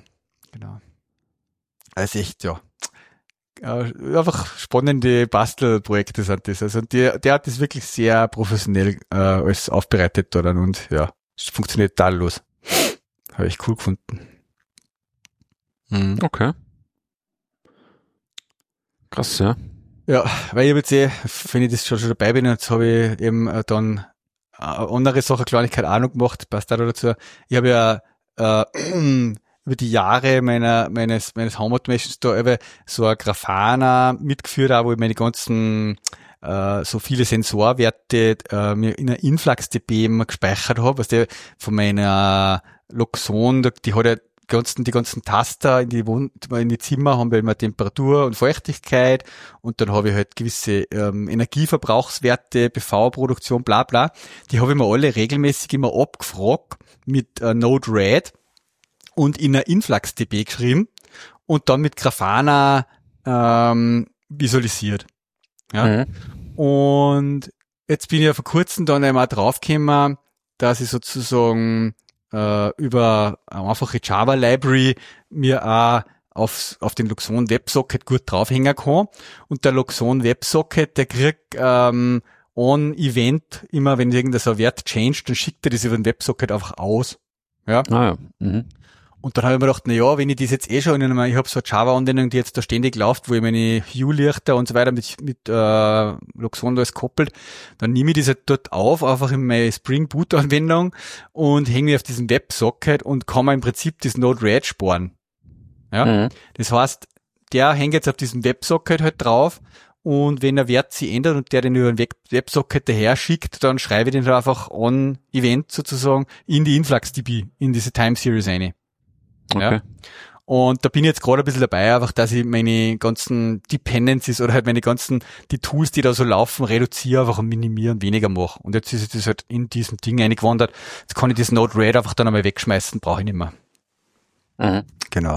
Also echt, ja. Einfach spannende Bastelprojekte sind das. Also der hat das wirklich sehr professionell alles aufbereitet da dann und ja, es funktioniert tadellos. Habe ich cool gefunden. Okay. Krass, ja. Ja, weil ich jetzt wenn ich das schon dabei bin, jetzt habe ich eben dann andere Sache, Kleinigkeit auch noch gemacht, passt da dazu. Ich habe ja über die Jahre meines Home Automations da eben so ein Grafana mitgeführt, auch wo ich meine ganzen so viele Sensorwerte mir in einer InfluxDB immer gespeichert habe, was der von meiner Luxon, die hat ja die ganzen Taster in die Zimmer haben wir immer Temperatur und Feuchtigkeit und dann habe ich halt gewisse Energieverbrauchswerte, PV-Produktion, bla bla. Die habe ich mir alle regelmäßig immer abgefragt mit Node-RED und in einer InfluxDB geschrieben und dann mit Grafana visualisiert. Ja. Und jetzt bin ich ja vor kurzem dann einmal draufgekommen, dass ich sozusagen über eine einfache Java-Library mir auch auf den Luxon WebSocket gut draufhängen kann. Und der Luxon WebSocket, der kriegt ein Event, immer wenn irgendein so ein Wert changed, dann schickt er das über den WebSocket einfach aus. Ja. Und dann habe ich mir gedacht, na ja, wenn ich das jetzt schon ich habe so eine Java-Anwendung, die jetzt da ständig läuft, wo ich meine Hue-Lichter und so weiter mit Luxon alles koppelt, dann nehme ich das halt dort auf, einfach in meine Spring Boot-Anwendung und hänge mich auf diesen WebSocket und kann mir im Prinzip das Node-RED sparen. Ja. Das heißt, der hängt jetzt auf diesem WebSocket halt drauf und wenn der Wert sich ändert und der den über den WebSocket daher schickt, dann schreibe ich den halt einfach on Event sozusagen in die InfluxDB, in diese Time Series rein. Okay. Ja. Und da bin ich jetzt gerade ein bisschen dabei, einfach, dass ich meine ganzen Dependencies oder halt die Tools, die da so laufen, reduziere, einfach und minimiere und weniger mache. Und jetzt ist das halt in diesem Ding eingewandert. Jetzt kann ich das Node-RED einfach dann einmal wegschmeißen, brauche ich nicht mehr. Genau.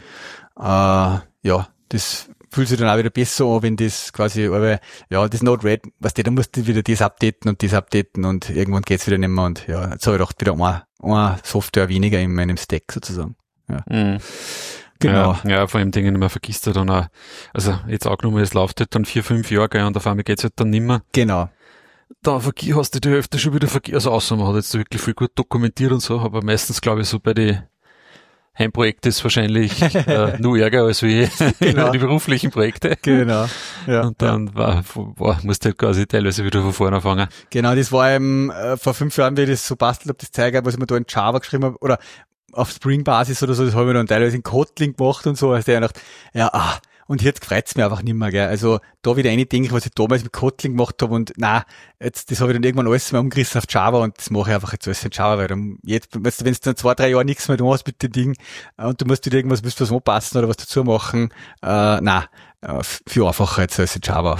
Ja, das fühlt sich dann auch wieder besser an, wenn das quasi, aber ja, das Node-RED, weißt du, da musst du wieder das updaten und irgendwann geht's wieder nicht mehr und ja, jetzt habe ich gedacht, wieder eine Software weniger in meinem Stack sozusagen. Ja. Genau. Ja, vor allem Dingen, man vergisst ja dann auch, also jetzt angenommen, es läuft halt dann 4-5 Jahre, gell, und auf einmal geht's halt dann nimmer. Genau. Da hast du die Hälfte schon wieder vergessen, also außer man hat jetzt wirklich viel gut dokumentiert und so, aber meistens glaube ich so bei den Heimprojekten ist wahrscheinlich nur Ärger als wie Genau. die beruflichen Projekte. Genau. Ja. Und dann musst du halt quasi teilweise wieder von vorne anfangen. Genau, das war eben vor 5 Jahren, wie ich das so bastelt habe, das Zeug, was ich mir da in Java geschrieben habe, oder auf Spring-Basis oder so, das habe ich dann teilweise in Kotlin gemacht und so, als der gedacht, und jetzt freut's mir einfach nicht mehr, gell. Also da wieder eine denke, was ich damals mit Kotlin gemacht habe und jetzt, das habe ich dann irgendwann alles mal umgerissen auf Java und das mache ich einfach jetzt alles in Java, weil dann jetzt, wenn du dann 2-3 Jahre nichts mehr machst mit dem Ding und du musst wieder irgendwas, willst was anpassen oder was dazu machen, viel einfacher jetzt als in Java.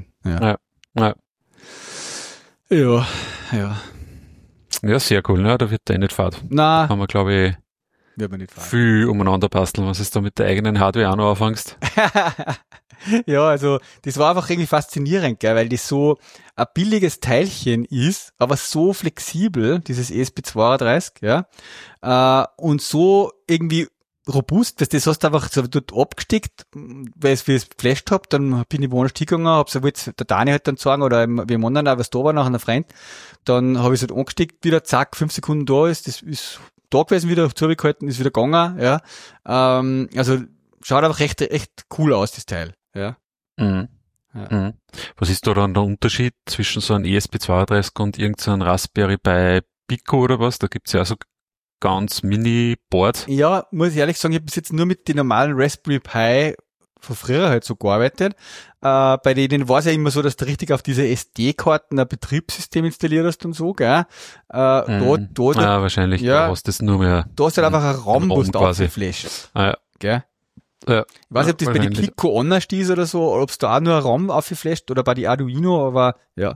Ja. Ja, sehr cool, ne? Da wird der nicht fad. Na, Da kann man, glaube ich, wird man nicht fragen. viel umeinander basteln, was es da mit der eigenen Hardware auch noch anfängst. Ja, also das war einfach irgendwie faszinierend, gell, weil das so ein billiges Teilchen ist, aber so flexibel, dieses ESP32, ja, und so irgendwie robust, das hast du einfach so dort abgesteckt, weil es wie es geflasht hab, dann bin ich woanders hingegangen, hab's so jetzt der Dani halt dann sagen, oder wie im anderen auch, was da war, nach einer Freund, dann habe ich es halt angesteckt, wieder zack, 5 Sekunden da ist, das ist da gewesen, wieder zugehalten, ist wieder gegangen, ja, also schaut einfach echt cool aus, das Teil, ja. Mhm. Ja. Mhm. Was ist da dann der Unterschied zwischen so einem ESP32 und irgendeinem Raspberry Pi Pico oder was? Da gibt's ja auch so ganz Mini-Board. Ja, muss ich ehrlich sagen, ich habe bis jetzt nur mit den normalen Raspberry Pi von früher halt so gearbeitet. Bei denen war es ja immer so, dass du richtig auf diese SD-Karten ein Betriebssystem installiert hast und so, gell? Wahrscheinlich, ja, da hast du das nur mehr. Da hast du halt einfach einen RAM, wo du aufgeflasht. Ja. Gell? Ja. Ich weiß nicht, ob das bei den Pico anders ist oder so, oder ob es da auch nur ein RAM aufgeflasht oder bei die Arduino, aber ja.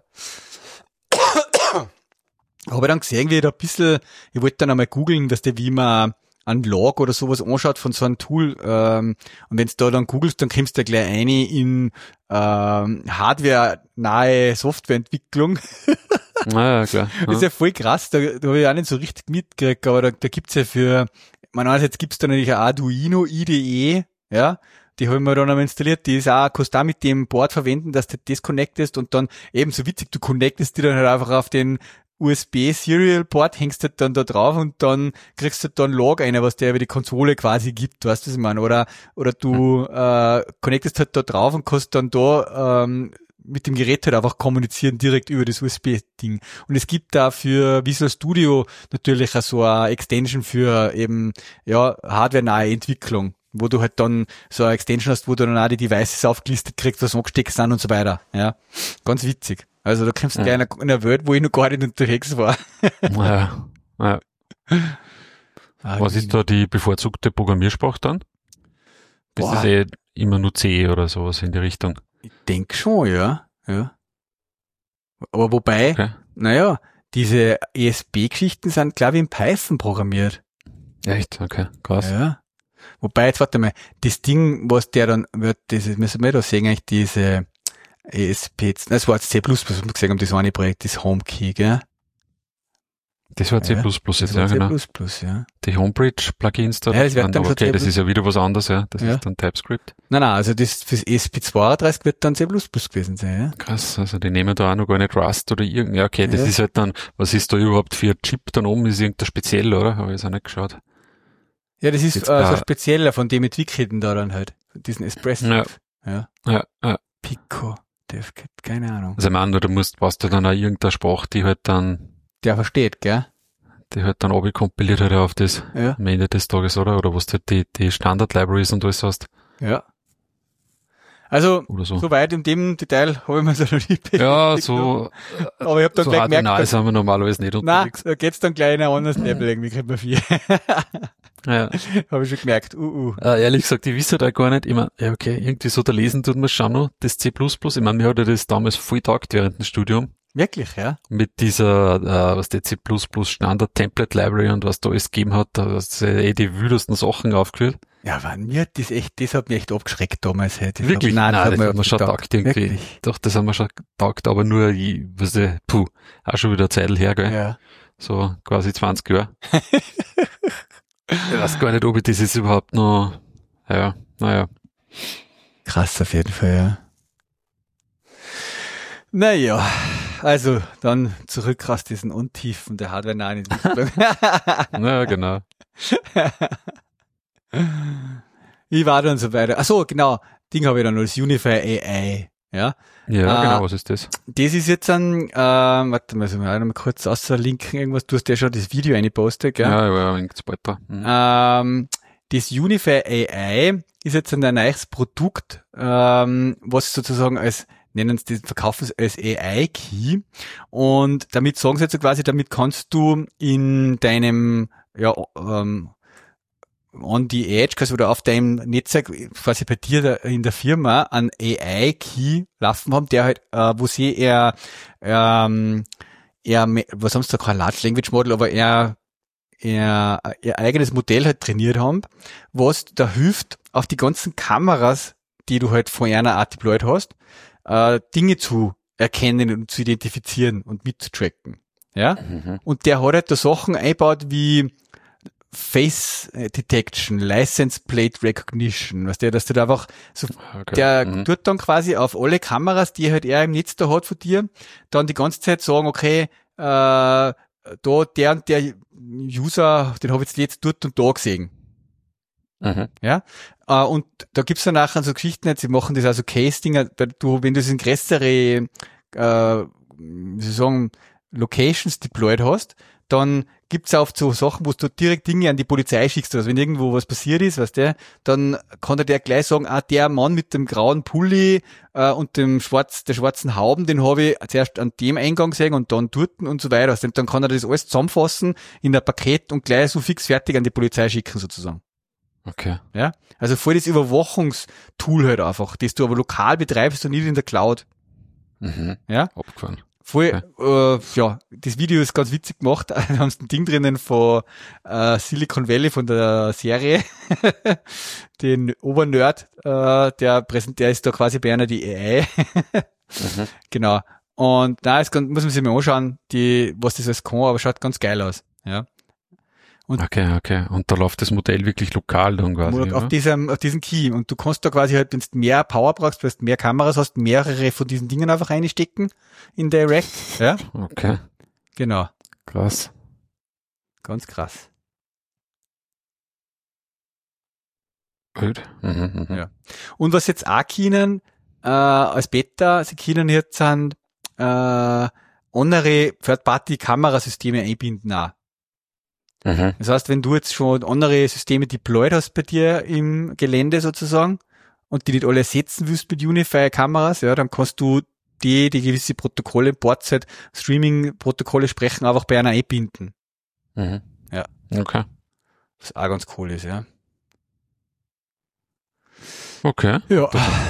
Habe dann gesehen, wie ich da ein bisschen, ich wollte dann einmal googeln, dass der, wie man einen Log oder sowas anschaut von so einem Tool, und wenn du da dann googelst, dann kommst du da gleich rein in hardware-nahe Softwareentwicklung. Ja, klar. Das ist ja voll krass, da habe ich auch nicht so richtig mitgekriegt, aber da gibt's ja für, einerseits gibt's da natürlich eine Arduino IDE, ja, die habe ich mir dann einmal installiert, die ist auch, kannst du auch mit dem Board verwenden, dass du das connectest und dann eben so witzig, du connectest die dann halt einfach auf den USB-Serial-Port, hängst halt dann da drauf und dann kriegst du dann Log ein, was der über die Konsole quasi gibt, weißt du, was ich meine? Oder du connectest halt da drauf und kannst dann da mit dem Gerät halt einfach kommunizieren direkt über das USB-Ding. Und es gibt da für Visual Studio natürlich auch so eine Extension für eben ja hardware-nahe Entwicklung, wo du halt dann so eine Extension hast, wo du dann auch die Devices aufgelistet kriegst, was angesteckt sind und so weiter. Ja, ganz witzig. Also da kommst du gleich in einer Welt, wo ich noch gar nicht unterwegs war. Ja. Was ist da die bevorzugte Programmiersprache dann? Ist das immer nur C oder sowas in die Richtung? Ich denke schon, ja. Aber wobei, naja, diese ESP-Geschichten sind, glaube ich, in Python programmiert. Echt? Okay, krass. Ja. Wobei, jetzt warte mal, das Ding, was der dann wird, das müssen wir da sehen, eigentlich diese ESP, das war jetzt C++, was wir gesagt haben, das eine Projekt, das HomeKey, gell? Das war C++ jetzt, ja, genau. C++, ja. Die Homebridge-Plugins da. Ja, das wird dann okay, das ist ja wieder was anderes, ja. Das ist dann TypeScript. Nein, also das fürs ESP32 wird dann C++ gewesen sein, ja. Krass, also die nehmen da auch noch gar nicht Rust oder irgend, ja, okay, das ist halt dann, was ist da überhaupt für ein Chip dann oben? Ist irgendein speziell, oder? Habe ich jetzt auch nicht geschaut. Ja, das ist so ein spezieller, von dem entwickelten da dann halt. Diesen Espresso. Ja. Pico. Keine Ahnung. Also ich meine, brauchst du dann auch irgendeine Sprache, die halt dann... Der versteht, gell? Die halt dann kompiliert halt auf das am Ende des Tages, oder? Oder was du halt die Standard-Libraries und alles hast. Ja. Also, so. Soweit in dem Detail habe ich mir so noch nicht beschäftigt. Ja, so... Aber ich habe dann so gleich gemerkt... sind wir normalerweise nicht unterwegs. Nein, da geht's dann gleich in ein anderes Level irgendwie, kriegt man 4. Ja. Habe ich schon gemerkt. Ehrlich gesagt, ich weiß halt auch gar nicht. Ich meine, ja okay, irgendwie so da lesen tut man schon noch, das C++. Ich meine, mir hat ja das damals voll taugt während dem Studium. Wirklich, ja? Mit dieser, was der C++ Standard Template Library und was da alles gegeben hat, da hast du die wildesten Sachen aufgeführt. Ja, war mir das hat mich echt abgeschreckt damals. Wirklich? Nein, das haben wir schon taugt irgendwie. Wirklich? Doch, das haben wir schon taugt, aber nur, auch schon wieder eine Zeit her, gell? Ja. So quasi 20 Jahre. Ich weiß gar nicht, ob ich das jetzt überhaupt noch, naja. Krass auf jeden Fall, ja. Naja, also dann zurück aus diesen Untiefen der hardware-nahen Entwicklung. Ja, genau. Wie war dann so weiter? Ach so, genau, Ding habe ich dann noch, das Unify AI, ja. Ja, genau, was ist das? Das ist jetzt ein, warte mal, soll ich mal kurz außerlinken irgendwas, du hast ja schon das Video eingepostet, gell? Ja, war ein bald da. Das Unify AI ist jetzt ein neues Produkt, was sozusagen nennen sie das, verkaufen sie als AI-Key, und damit sagen sie jetzt so quasi, damit kannst du in deinem, on the edge, quasi, oder auf deinem Netzwerk, quasi bei dir in der Firma, einen AI-Key laufen haben, der halt, wo sie eher, was haben sie da, kein Large Language Model, aber eher ihr eigenes Modell halt trainiert haben, was da hilft, auf die ganzen Kameras die du halt von einer Art deployed hast, Dinge zu erkennen und zu identifizieren und mitzutracken. Ja? Und der hat halt da Sachen eingebaut wie Face Detection, License Plate Recognition, weißt du, dass du da einfach so, tut dann quasi auf alle Kameras, die halt er im Netz da hat von dir, dann die ganze Zeit sagen, okay, da der und der User, den habe ich jetzt dort und da gesehen. Ja, und da gibt's dann nachher so Geschichten, jetzt, sie machen das also Case-Dinger, wenn du es in größere, wie soll ich sagen, Locations deployed hast, dann gibt's auch so Sachen, wo du direkt Dinge an die Polizei schickst. Also wenn irgendwo was passiert ist, weißt du, dann kann der gleich sagen, der Mann mit dem grauen Pulli und der schwarzen Hauben, den habe ich zuerst an dem Eingang gesehen und dann dort und so weiter. Also dann kann er das alles zusammenfassen in ein Paket und gleich so fix fertig an die Polizei schicken sozusagen. Okay. Ja, also voll das Überwachungstool halt einfach, das du aber lokal betreibst und nicht in der Cloud. Ja. Abgefahren. Voll, okay. Das Video ist ganz witzig gemacht. Da haben sie ein Ding drinnen von Silicon Valley von der Serie. Den Obernerd, der ist da quasi bei einer die AI. Genau. Und muss man sich mal anschauen, was das alles kann, aber schaut ganz geil aus. Ja. Und okay. Und da läuft das Modell wirklich lokal dann quasi. Auf diesem Key. Und du kannst da quasi halt, wenn du mehr Power brauchst, weil du mehr Kameras hast, mehrere von diesen Dingen einfach reinstecken in der Rack. Ja. Okay. Genau. Krass. Ganz krass. Gut. Ja. Und was jetzt auch können, als Beta, sie können jetzt sind, andere Third-Party-Kamerasysteme einbinden auch. Das heißt, wenn du jetzt schon andere Systeme deployed hast bei dir im Gelände sozusagen und die nicht alle ersetzen willst mit Unify-Kameras, ja, dann kannst du die gewisse Protokolle, Portzeit, Streaming-Protokolle sprechen, einfach bei einer einbinden. Ja. Okay. Was auch ganz cool ist, ja. Okay. Ja.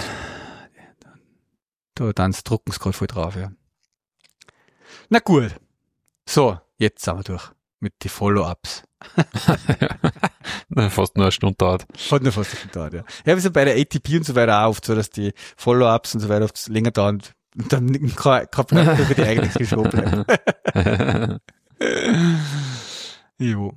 Dann drucken sie gerade voll drauf, ja. Na gut. So, jetzt sind wir durch. Mit den Follow-ups. Fast nur eine Stunde dauert. Hat nur fast eine Stunde dauert, ja. Ja, wir sind bei der ATP und so weiter auch oft so, dass die Follow-ups und so weiter oft länger dauern und dann kein Plan für die eigenes geschoben bleibt. Jo.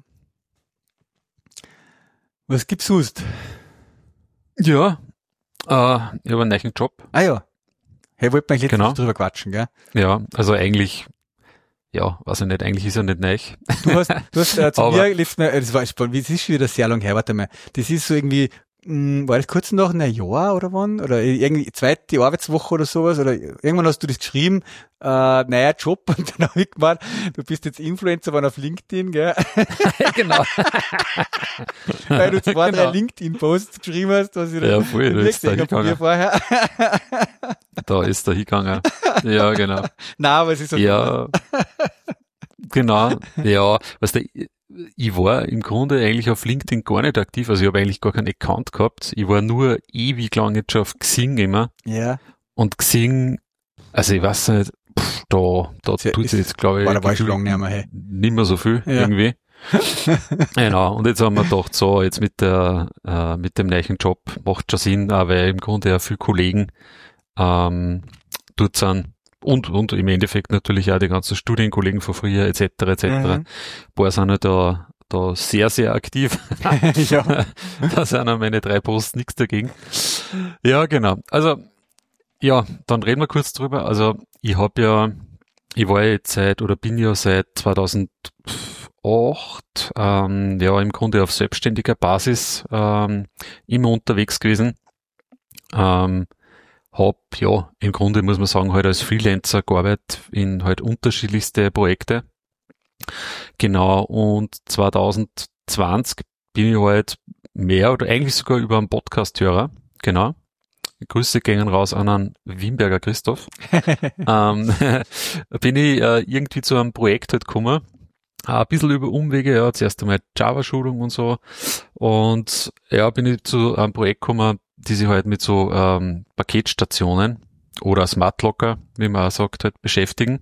Was gibt's sonst? Ja, ich habe einen neuen Job. Ah ja. Hey, wollte man letztens drüber quatschen, gell? Ja, also eigentlich, weiß ich nicht, eigentlich ist er nicht neu. Du hast zu mir letztes Mal, das war spannend, das ist schon wieder sehr lang her, warte mal, das ist so irgendwie, war das kurz nach einem Jahr oder wann? Oder irgendwie zweite Arbeitswoche oder sowas? Oder irgendwann hast du das geschrieben, neuer Job, und dann habe ich gemeint, du bist jetzt Influencer auf LinkedIn, gell? Genau. Weil du 2-3 LinkedIn-Posts geschrieben hast, was ich da gesehen habe von mir vorher. Da ist er hingegangen. Ja, genau. Nein, aber es ist so. Ja, genau. Ja, weißt du, ich war im Grunde eigentlich auf LinkedIn gar nicht aktiv, also ich habe eigentlich gar keinen Account gehabt. Ich war nur ewig lang jetzt schon auf Xing immer. Ja. Und Xing, also ich weiß nicht, da tut sich jetzt, glaube ich, da war ich schon lange nicht mehr, hey. Nicht mehr so viel, irgendwie. Genau, und jetzt haben wir gedacht, so, jetzt mit dem neuen Job macht schon Sinn, auch weil im Grunde ja viele Kollegen dort sind und im Endeffekt natürlich auch die ganzen Studienkollegen von früher etc. Ein paar sind halt da sehr, sehr aktiv. Ja. Da sind auch meine 3 Posts nichts dagegen. Ja, genau. Also, ja, dann reden wir kurz drüber. Also, ich bin ja seit 2008 im Grunde auf selbstständiger Basis immer unterwegs gewesen. Im Grunde muss man sagen, halt als Freelancer gearbeitet in halt unterschiedlichste Projekte. Genau, und 2020 bin ich halt mehr oder eigentlich sogar über einen Podcast-Hörer, genau. Grüße gehen raus an einen Wimberger Christoph. Bin ich irgendwie zu einem Projekt halt gekommen. Ein bisschen über Umwege, ja, zuerst einmal Java-Schulung und so. Und ja, bin ich zu einem Projekt gekommen, die sich halt mit so Paketstationen oder Smart Locker, wie man auch sagt, halt beschäftigen.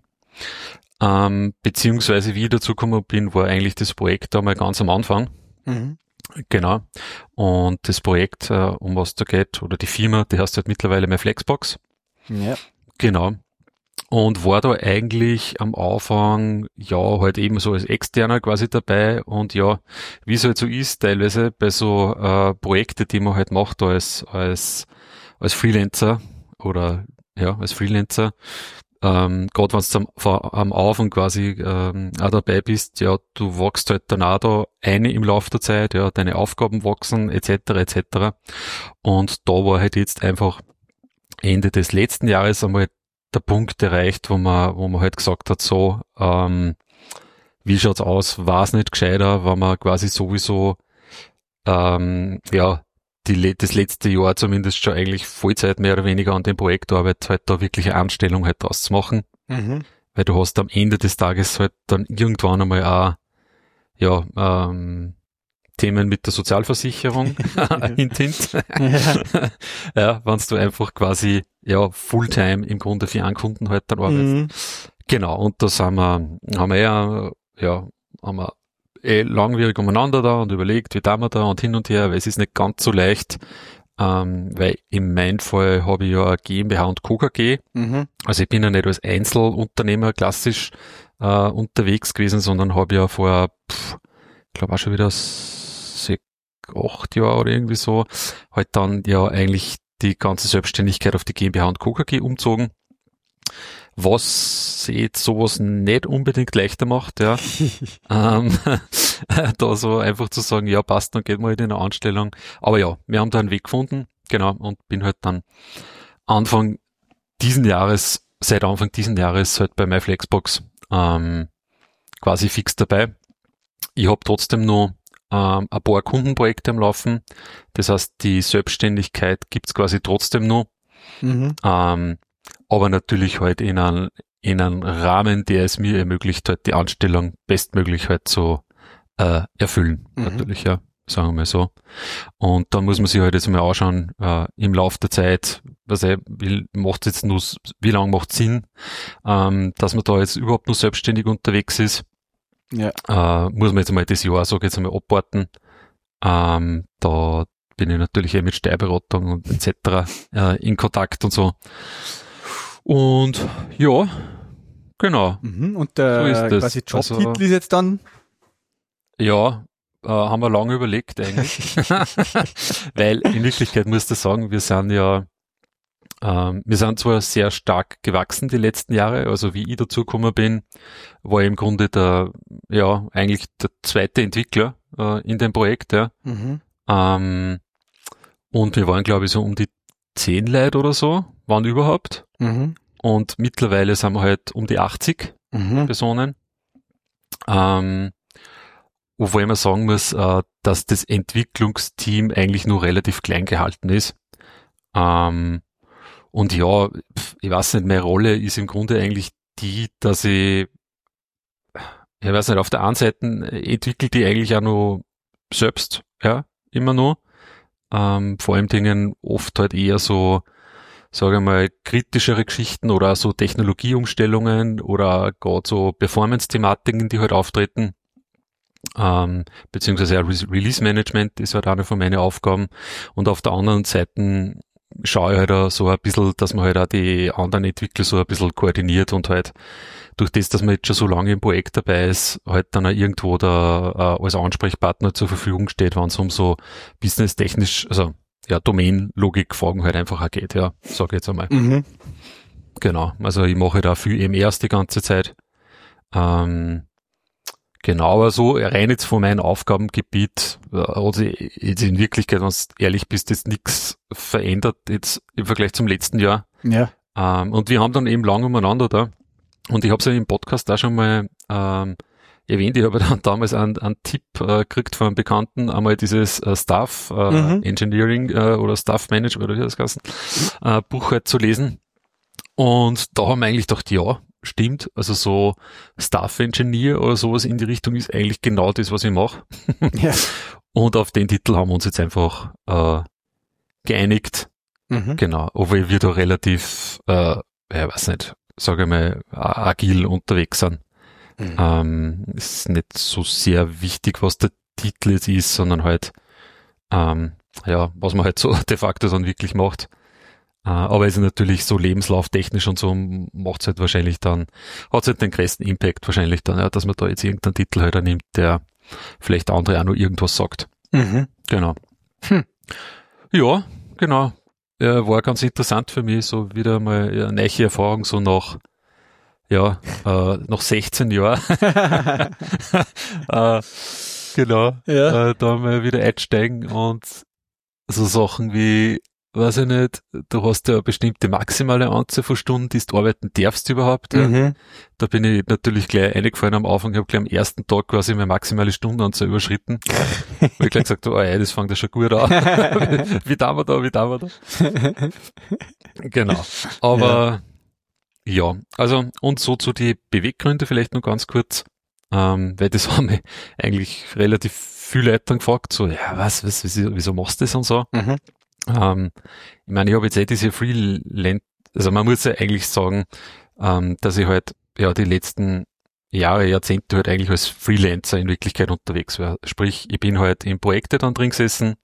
Beziehungsweise wie ich dazu gekommen bin, war eigentlich das Projekt da mal ganz am Anfang. Genau. Und das Projekt, um was da geht, oder die Firma, die heißt halt mittlerweile MyFlexbox. Ja. Genau. Und war da eigentlich am Anfang, ja, halt eben so als Externer quasi dabei. Und ja, wie es halt so ist, teilweise bei so Projekte, die man halt macht als Freelancer oder ja, als Freelancer, gerade wenn du am Anfang quasi auch dabei bist, ja, du wachst halt dann auch da eine im Laufe der Zeit, ja, deine Aufgaben wachsen, etc., etc. Und da war halt jetzt einfach Ende des letzten Jahres einmal der Punkt erreicht, wo man halt gesagt hat, so, wie schaut's aus, war's nicht gescheiter, wenn man quasi sowieso, ja, das letzte Jahr zumindest schon eigentlich Vollzeit mehr oder weniger an dem Projekt arbeitet, halt da wirklich eine Anstellung halt auszumachen. Mhm. Weil du hast am Ende des Tages halt dann irgendwann einmal auch, ja, Themen mit der Sozialversicherung hint. Ja, wenn du einfach quasi, ja, Fulltime im Grunde für einen Kunden halt dann arbeitest. Mhm. Genau, und da haben wir langwierig umeinander da und überlegt, wie tun wir da und hin und her, weil es ist nicht ganz so leicht, weil in meinem Fall habe ich ja eine GmbH und Co. KG. Mhm. Also ich bin ja nicht als Einzelunternehmer klassisch unterwegs gewesen, sondern habe ja vor, ich glaube auch schon wieder 8 Jahre oder irgendwie so, halt dann ja eigentlich die ganze Selbstständigkeit auf die GmbH und Co. KG umzogen. Was jetzt sowas nicht unbedingt leichter macht, ja. Da so einfach zu sagen, ja passt, dann geht man halt in eine Anstellung. Aber ja, wir haben da einen Weg gefunden, genau, und bin halt dann seit Anfang diesen Jahres halt bei MyFlexbox quasi fix dabei. Ich habe trotzdem noch ein paar Kundenprojekte am Laufen. Das heißt, die Selbstständigkeit gibt's quasi trotzdem noch. Mhm. Aber natürlich halt in einem Rahmen, der es mir ermöglicht, halt die Anstellung bestmöglich halt zu erfüllen. Mhm. Natürlich, ja, sagen wir mal so. Und dann muss man sich halt jetzt mal anschauen, im Laufe der Zeit, wie lange macht es Sinn, dass man da jetzt überhaupt nur selbstständig unterwegs ist. Ja. Muss man jetzt mal das Jahr, sag ich jetzt einmal, abwarten. Da bin ich natürlich mit Steuerberatung und etc. In Kontakt und so. Und ja, genau. Mhm. Und So der ist das. quasi Jobtitel Also, ist jetzt dann? ja, haben wir lange überlegt eigentlich. Weil in Wirklichkeit musst du sagen, wir sind zwar sehr stark gewachsen die letzten Jahre, also wie ich dazugekommen bin, war ich im Grunde eigentlich der zweite Entwickler in dem Projekt, ja. Mhm. Und wir waren, glaube ich, so um die 10 Leute oder so, waren überhaupt. Mhm. Und mittlerweile sind wir halt um die 80 Mhm. Personen. Wobei man sagen muss, dass das Entwicklungsteam eigentlich nur relativ klein gehalten ist. Und ja, ich weiß nicht, meine Rolle ist im Grunde eigentlich die, dass ich weiß nicht, auf der einen Seite entwickelt die eigentlich auch noch selbst, ja, immer nur. Vor allem Dingen oft halt eher so, sage ich mal, kritischere Geschichten oder so Technologieumstellungen oder gerade so Performance-Thematiken, die halt auftreten. Beziehungsweise Release-Management ist halt eine von meinen Aufgaben. Und auf der anderen Seite schaue ich halt auch so ein bisschen, dass man halt auch die anderen Entwickler so ein bisschen koordiniert und halt durch das, dass man jetzt schon so lange im Projekt dabei ist, halt dann auch irgendwo da als Ansprechpartner zur Verfügung steht, wenn es um so businesstechnisch, also ja, Domain-Logik-Fragen halt einfach auch geht, ja, sage ich jetzt einmal. Mhm. Genau, also ich mache halt auch viel EMRs die ganze Zeit. Genau, aber so rein jetzt von meinem Aufgabengebiet, also jetzt in Wirklichkeit, wenn du ehrlich bist, jetzt nichts verändert jetzt im Vergleich zum letzten Jahr. Ja. Und wir haben dann eben lang umeinander da. Und ich habe es ja im Podcast auch schon mal erwähnt, ich habe dann damals einen Tipp gekriegt von einem Bekannten, einmal dieses Staff Engineering oder Staff Management oder wie das heißt, Buch halt zu lesen. Und da haben wir eigentlich gedacht, ja, stimmt, also so Staff Engineer oder sowas in die Richtung ist eigentlich genau das, was ich mache. Ja. Und auf den Titel haben wir uns jetzt einfach geeinigt. Mhm. Genau, obwohl wir da relativ, weiß nicht, sage ich mal, agil unterwegs sind. Mhm. Ist nicht so sehr wichtig, was der Titel jetzt ist, sondern halt was man halt so de facto dann wirklich macht. Aber es ist natürlich so lebenslauftechnisch und so macht's halt wahrscheinlich dann, hat's halt den größten Impact wahrscheinlich dann, ja, dass man da jetzt irgendeinen Titel halt nimmt, der vielleicht andere auch noch irgendwas sagt. Mhm. Genau. Ja, genau. War ganz interessant für mich, so wieder mal eine neue Erfahrung, so nach 16 Jahren. Genau. Ja. Da mal wieder einsteigen und so Sachen wie, weiß ich nicht, du hast ja eine bestimmte maximale Anzahl von Stunden, die du arbeiten darfst überhaupt. Ja. Mhm. Da bin ich natürlich gleich eingefallen am Anfang, ich habe gleich am ersten Tag quasi meine maximale Stundenanzahl überschritten. Weil ich gleich gesagt habe, das fängt ja schon gut an. Wie tun wir da? Genau. Aber ja, also und so zu die Beweggründe vielleicht noch ganz kurz, weil das haben mich eigentlich relativ viele Leute dann gefragt, so, wieso machst du das und so? Mhm. Ich meine, ich habe jetzt diese Freelance, also man muss ja eigentlich sagen, dass ich halt die letzten Jahre, Jahrzehnte halt eigentlich als Freelancer in Wirklichkeit unterwegs war. Sprich, ich bin halt in Projekte dann drin gesessen,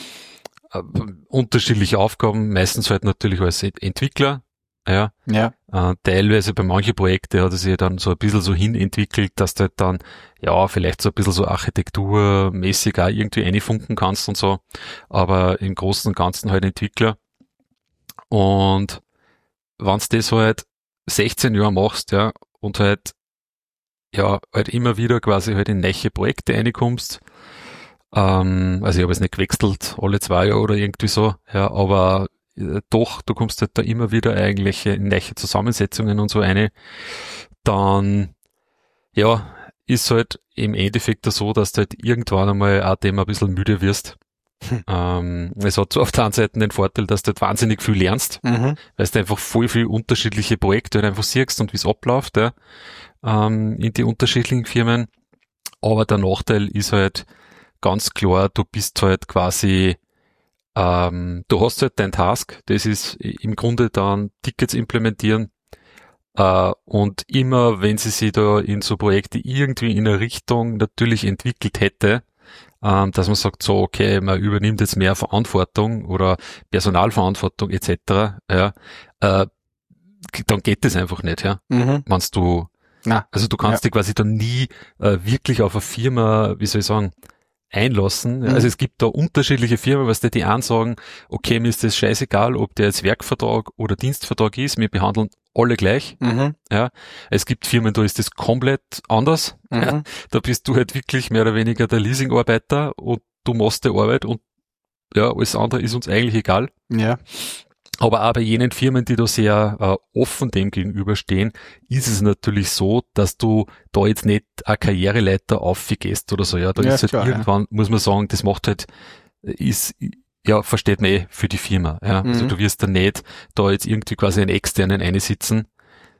unterschiedliche Aufgaben, meistens halt natürlich als Entwickler, ja. Teilweise bei manchen Projekten hat es sich dann so ein bisschen so hin entwickelt, dass du halt dann, vielleicht so ein bisschen so architekturmäßig auch irgendwie reinfunken kannst und so. Aber im Großen und Ganzen halt Entwickler. Und wenn du das halt 16 Jahre machst, ja, und halt immer wieder quasi halt in neue Projekte reinkommst, also ich habe es nicht gewechselt, alle 2 Jahre oder irgendwie so, ja, aber doch, du kommst halt da immer wieder eigentlich in neue Zusammensetzungen und so eine, dann, ist halt im Endeffekt so, dass du halt irgendwann einmal auch dem ein bisschen müde wirst. Es hat so auf der einen Seite den Vorteil, dass du halt wahnsinnig viel lernst, weil du einfach voll viel unterschiedliche Projekte halt einfach siehst und wie es abläuft, ja, in die unterschiedlichen Firmen. Aber der Nachteil ist halt ganz klar, du bist halt quasi du hast halt dein Task, das ist im Grunde dann Tickets implementieren und immer, wenn sie sich da in so Projekte irgendwie in eine Richtung natürlich entwickelt hätte, dass man sagt, so okay, man übernimmt jetzt mehr Verantwortung oder Personalverantwortung etc., dann geht das einfach nicht, ja. Meinst du, also du kannst dich quasi dann nie wirklich auf eine Firma, wie soll ich sagen, einlassen. Also es gibt da unterschiedliche Firmen, was die einen sagen, okay, mir ist das scheißegal, ob der jetzt Werkvertrag oder Dienstvertrag ist, wir behandeln alle gleich. Ja, es gibt Firmen, da ist das komplett anders. Ja, da bist du halt wirklich mehr oder weniger der Leasingarbeiter und du machst die Arbeit und alles andere ist uns eigentlich egal. Ja. Aber auch bei jenen Firmen, die da sehr offen dem gegenüberstehen, ist es natürlich so, dass du da jetzt nicht eine Karriereleiter aufgehst oder so. Ja, da ist halt klar, irgendwann, muss man sagen, das macht halt, versteht man für die Firma. Ja, also du wirst da nicht da jetzt irgendwie quasi einen externen einsitzen.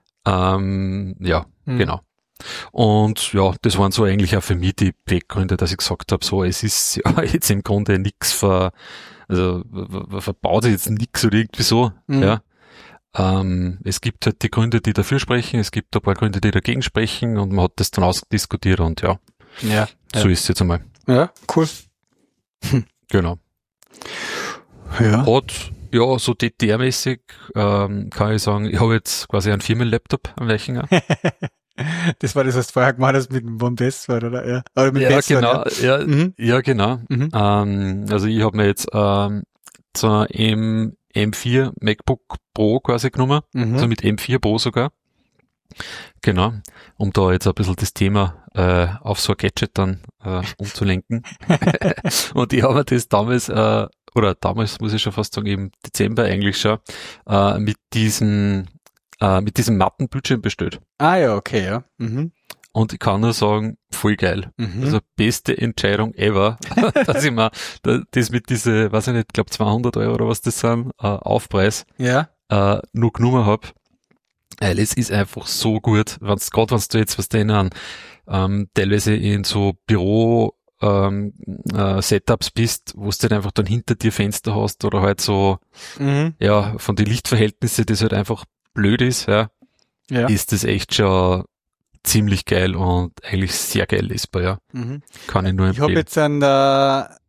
Genau. Und das waren so eigentlich auch für mich die Beweggründe, dass ich gesagt habe, so, es ist jetzt im Grunde nichts verbaut sich jetzt nix oder irgendwie so, ja. Es gibt halt die Gründe, die dafür sprechen, es gibt ein paar Gründe, die dagegen sprechen und man hat das dann ausdiskutiert und so ist es jetzt einmal. Ja, cool. Genau. Ja. Hat, so DTR-mäßig, kann ich sagen, ich habe jetzt quasi einen Firmenlaptop am Weichen. Das war das, was du vorher gemacht hast mit dem Passwort, oder? Ja, oder mit Passwort, genau. Also ich habe mir jetzt so ein M4 MacBook Pro quasi genommen, also mit M4 Pro sogar. Genau, um da jetzt ein bisschen das Thema auf so ein Gadget dann umzulenken. Und ich habe mir das damals muss ich schon fast sagen, im Dezember eigentlich schon, mit diesem matten Bildschirm bestellt. Ah ja, okay, ja. Und ich kann nur sagen, voll geil. Also beste Entscheidung ever, dass ich mir das mit diese, weiß ich nicht, glaube 200 Euro oder was das sind, Aufpreis, nur genommen hab. Weil es ist einfach so gut, wenn du jetzt was denen teilweise in so Büro Setups bist, wo du halt einfach dann hinter dir Fenster hast oder halt so, von den Lichtverhältnissen, das halt einfach blöd ist, ist das echt schon ziemlich geil und eigentlich sehr geil lesbar, Kann ich nur empfehlen. Ich habe jetzt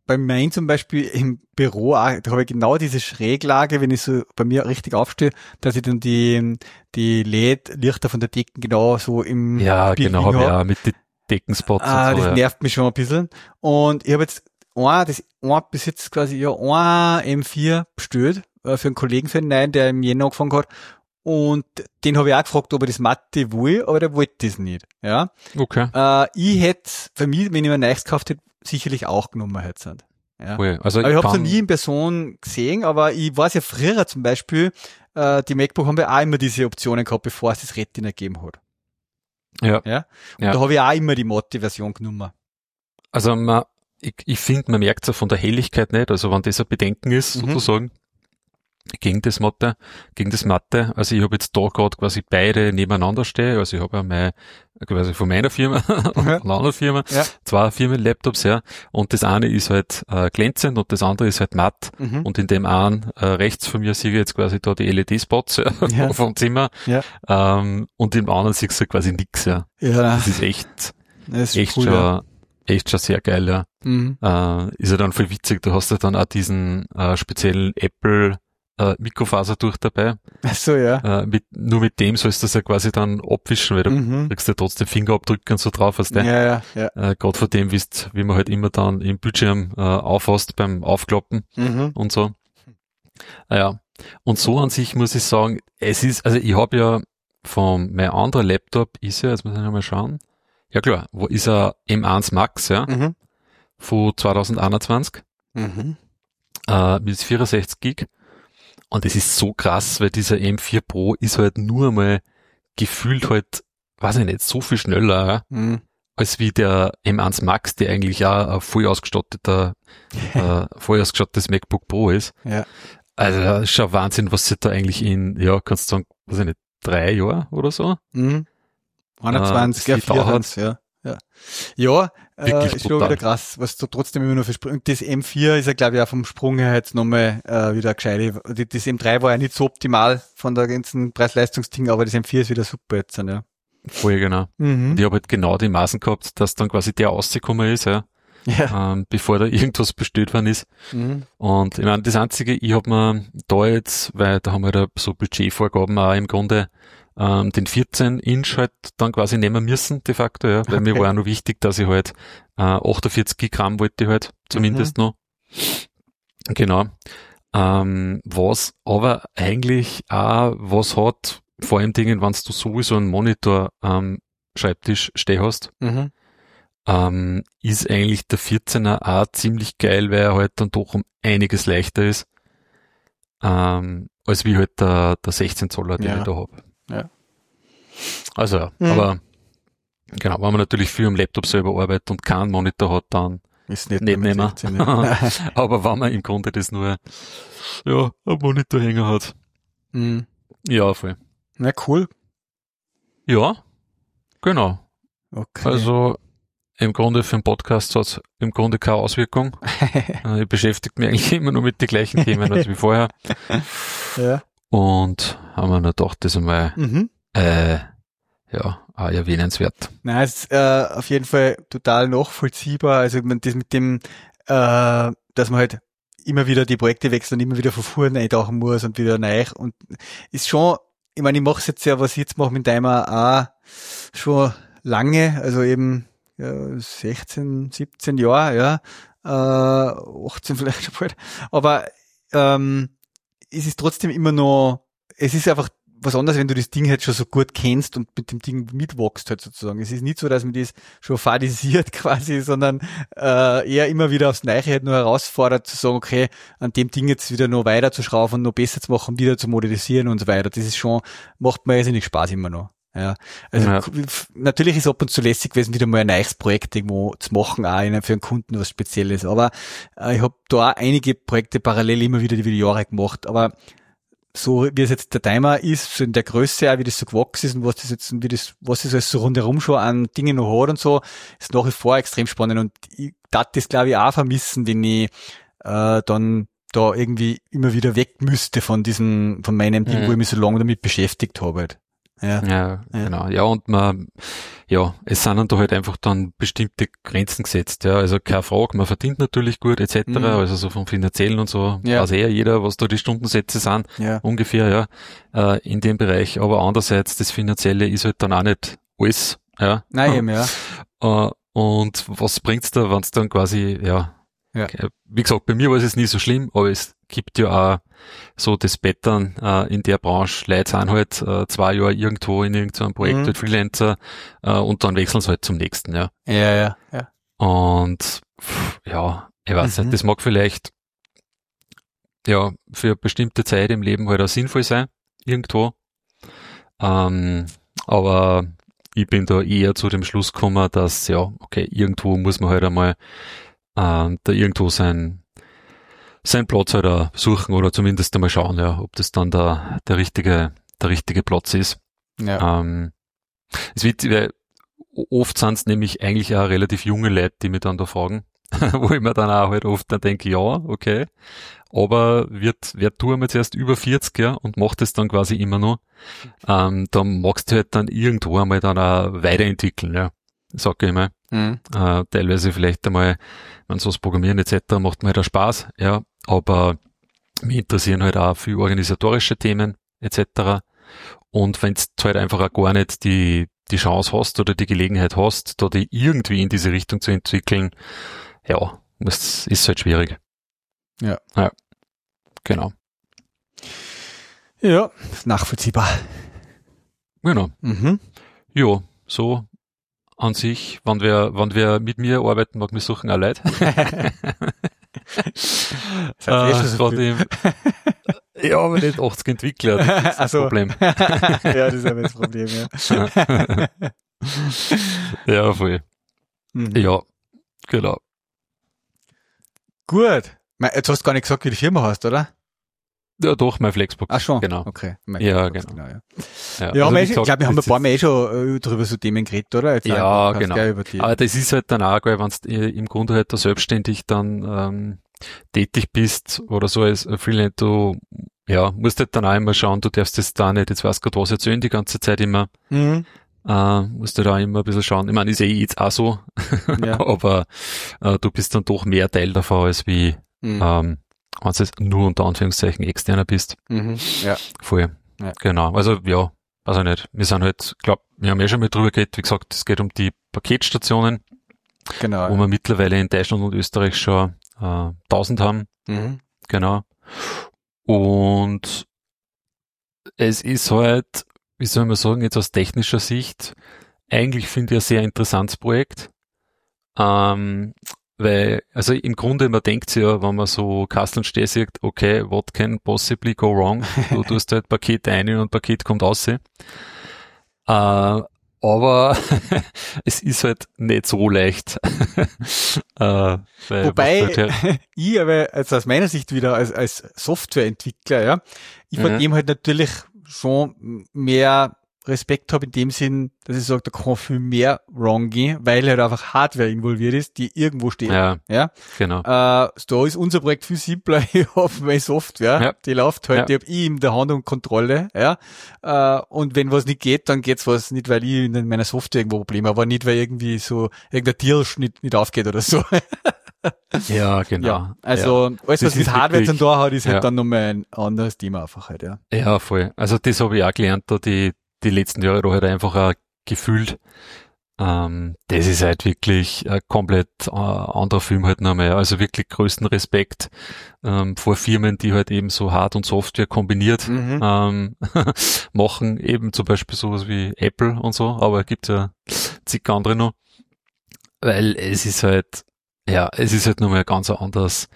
bei mir zum Beispiel im Büro, da habe ich genau diese Schräglage, wenn ich so bei mir richtig aufstehe, dass ich dann die LED-Lichter von der Decken genau so im Ja, Bild genau, habe ich auch mit den Deckenspots und so. das nervt mich schon ein bisschen. Und ich habe jetzt bis jetzt quasi ein M4 bestellt, für einen Kollegen, für einen neuen, der im Jänner angefangen hat. Und den habe ich auch gefragt, ob er das matte will, aber der wollte das nicht. Ja. Okay. Ich hätte für mich, wenn ich mir ein neues gekauft hätte, sicherlich auch genommen hätte. Ja. Cool. Also aber ich habe es noch nie in Person gesehen, aber ich weiß ja früher zum Beispiel, die MacBook haben ja auch immer diese Optionen gehabt, bevor es das Retina gegeben hat. Ja. Ja. Und da habe ich auch immer die matte-Version genommen. Also ich finde, man merkt es ja von der Helligkeit nicht, also wenn das ein Bedenken ist, sozusagen, gegen das Matte. Also ich habe jetzt da gerade quasi beide nebeneinander stehen, also ich habe ja quasi von meiner Firma und von einer anderen Firma, zwei Firmen-Laptops, ja, und das eine ist halt glänzend und das andere ist halt matt, und in dem einen rechts von mir sehe ich jetzt quasi da die LED-Spots vom Zimmer, und im anderen siehst du quasi nix, ja. Das ist echt cool, echt schon sehr geil, ja. Ist ja dann voll witzig, du hast ja dann auch diesen speziellen Apple Mikrofaser durch dabei. Ach so, ja. Nur mit dem sollst du das ja quasi dann abwischen, weil du kriegst ja trotzdem Fingerabdrücke und so drauf, was ja. Gerade von dem, wie man halt immer dann im Bildschirm auffasst beim Aufklappen und so. Ja. Und so an sich muss ich sagen, also ich habe ja mein anderer Laptop ist ja, jetzt muss ich mal schauen. Ja klar, wo ist er? M1 Max, ja. Von 2021. Mit 64 Gig. Und das ist so krass, weil dieser M4 Pro ist halt nur mal gefühlt halt, weiß ich nicht, so viel schneller, als wie der M1 Max, der eigentlich auch ein voll ausgestattetes MacBook Pro ist. Ja. Also das ist schon Wahnsinn, was sie da eigentlich kannst du sagen, weiß ich nicht, 3 Jahre oder so? 21, 24, ja. Ja, ist schon wieder krass, was du trotzdem immer noch versprichst. Das M4 ist ja, glaube ich, auch vom Sprung her jetzt nochmal wieder gescheite. Das M3 war ja nicht so optimal von der ganzen Preis-Leistungsding, aber das M4 ist wieder super jetzt, ja. Voll genau. Und ich habe halt genau die Maßen gehabt, dass dann quasi der rausgekommen ist, bevor da irgendwas bestellt worden ist. Und ich meine, das Einzige, ich habe mir da jetzt, weil da haben wir da so Budgetvorgaben auch im Grunde, den 14-Inch halt dann quasi nehmen müssen, de facto, ja, weil mir war ja noch wichtig, dass ich halt 48 Gigramm wollte ich halt zumindest noch. Genau. Was aber eigentlich auch was hat, vor allem Dingen, wenn du sowieso einen Monitor am Schreibtisch stehen hast, ist eigentlich der 14er auch ziemlich geil, weil er halt dann doch um einiges leichter ist, als wie halt der 16 Zoller, den ich da habe. Ja. Also, aber genau, wenn man natürlich viel am Laptop selber arbeitet und keinen Monitor hat, dann ist nicht nehmen. Aber wenn man im Grunde das nur am Monitorhänger hat. Ja, voll. Na cool. Ja, genau. Okay. Also im Grunde für den Podcast hat es im Grunde keine Auswirkung. Ich beschäftige mich eigentlich immer nur mit den gleichen Themen als wie vorher. Ja. Und haben wir noch gedacht, das einmal auch erwähnenswert. Nein, es ist auf jeden Fall total nachvollziehbar. Also das mit dem, dass man halt immer wieder die Projekte wechseln, immer wieder von vorne eintauchen muss und wieder neu. Und ist schon, ich meine, ich mache es jetzt ja, was ich jetzt mache mit Timer auch schon lange, also eben 16, 17 Jahre, 18 vielleicht schon bald. Aber es ist trotzdem immer noch, es ist einfach was anderes, wenn du das Ding halt schon so gut kennst und mit dem Ding mitwachst halt sozusagen. Es ist nicht so, dass man das schon fadisiert quasi, sondern eher immer wieder aufs Neue halt nur herausfordert, zu sagen, okay, an dem Ding jetzt wieder noch weiter zu schrauben und noch besser zu machen, wieder zu modernisieren und so weiter. Das ist schon, macht mir irrsinnig Spaß immer noch. Ja, also natürlich ist ab und zu lässig gewesen, wieder mal ein neues Projekt irgendwo zu machen, auch für einen Kunden was Spezielles. Aber ich habe da auch einige Projekte parallel immer wieder die Jahre gemacht. Aber so wie es jetzt der Timer ist, so in der Größe auch, wie das so gewachsen ist und was das jetzt, was es alles so rundherum schon an Dingen noch hat und so, ist nach wie vor extrem spannend. Und ich darf das, glaube ich, auch vermissen, wenn ich dann da irgendwie immer wieder weg müsste von meinem Ding, wo ich mich so lange damit beschäftigt habe. Halt. Ja, genau. Ja, und es sind dann da halt einfach dann bestimmte Grenzen gesetzt, ja. Also keine Frage, man verdient natürlich gut, etc., also so vom Finanziellen und so, weiß jeder, was da die Stundensätze sind, ungefähr, ja, in dem Bereich. Aber andererseits, das Finanzielle ist halt dann auch nicht alles, ja. Nein, eben, ja. Und was bringt's da, wenn's dann quasi, wie gesagt, bei mir war es nie so schlimm, aber es gibt ja auch so das Pattern in der Branche. Leute sind halt 2 Jahre irgendwo in irgendeinem Projekt als Freelancer und dann wechseln sie halt zum nächsten, ja. Ja. Und ich weiß nicht, das mag vielleicht für eine bestimmte Zeit im Leben halt auch sinnvoll sein, irgendwo. Aber ich bin da eher zu dem Schluss gekommen, dass, irgendwo muss man halt einmal da irgendwo sein Platz halt auch suchen oder zumindest einmal schauen, ja, ob das dann der richtige Platz ist. Ja. Es wird, weil oft sind es nämlich eigentlich auch relativ junge Leute, die mich dann da fragen, wo ich mir dann auch halt oft dann denke, ja, okay, aber wer tun wir zuerst über 40, ja, und macht es dann quasi immer noch, dann magst du halt dann irgendwo einmal dann auch weiterentwickeln, ja, sag ich mal. Teilweise vielleicht einmal, wenn so das Programmieren etc. macht mir halt auch Spaß, ja, aber mich interessieren halt auch viel organisatorische Themen etc. Und wenn du halt einfach auch gar nicht die Chance hast oder die Gelegenheit hast, da die irgendwie in diese Richtung zu entwickeln, ist halt schwierig. Ja. Genau. Ja, nachvollziehbar. Genau. Ja, so an sich, wenn wer mit mir arbeiten mag, wir suchen auch Leute. Aber nicht 80 Entwickler, das ist das Problem. Ja, das ist aber das Problem, ja. Ja, voll. Ja, genau. Gut. Jetzt hast du gar nicht gesagt, wie die Firma heißt, oder? Ja, doch, mein Flexbox. Ach schon? Genau. Okay. Ja, genau. Ja, also ich glaube, wir haben ein paar Mal schon drüber so Themen geredet, oder? Jetzt genau. Aber das ist halt dann auch geil, wenn du im Grunde halt da selbstständig dann tätig bist oder so als Freelancer, du musst halt dann auch immer schauen, du darfst das da nicht, jetzt weißt du gerade was erzählen die ganze Zeit immer. Musst du da immer ein bisschen schauen. Ich meine, ist jetzt auch so, aber du bist dann doch mehr Teil davon, als wie wenn du jetzt nur unter Anführungszeichen externer bist. Ja. Voll. Ja. Genau. Also weiß ich nicht. Wir sind halt, wir haben schon mal drüber geredet, wie gesagt, es geht um die Paketstationen, wo wir mittlerweile in Deutschland und Österreich schon 1000 haben. Genau. Und es ist halt, wie soll man sagen, jetzt aus technischer Sicht, eigentlich finde ich ein sehr interessantes Projekt. Weil, also im Grunde, man denkt sich ja, wenn man so Kasteln steht, sagt, okay, what can possibly go wrong? Du tust halt Paket ein und Paket kommt raus. Aber es ist halt nicht so leicht. Wobei, ich aber jetzt aus meiner Sicht wieder als Softwareentwickler, ich von dem halt natürlich schon mehr Respekt habe in dem Sinn, dass ich sage, da kann viel mehr wrong gehen, weil halt einfach Hardware involviert ist, die irgendwo steht. Ja, genau. Da ist unser Projekt viel simpler. Ich habe meine Software, die läuft halt, die habe ich in der Hand und Kontrolle, und wenn was nicht geht, dann geht's was nicht, weil ich in meiner Software irgendwo Probleme habe, aber nicht, weil irgendwie so irgendein Tier nicht aufgeht oder so. Ja, genau. Ja, also alles, was mit Hardware zu tun hat, ist halt dann nochmal ein anderes Thema einfach halt, Ja, voll. Also das habe ich auch gelernt, da die letzten Jahre da halt einfach auch gefühlt. Das ist halt wirklich ein komplett anderer Film halt nochmal. Also wirklich größten Respekt vor Firmen, die halt eben so Hard- und Software kombiniert machen. Eben zum Beispiel sowas wie Apple und so, aber gibt's ja zig andere noch. Weil es ist halt nochmal ganz anderes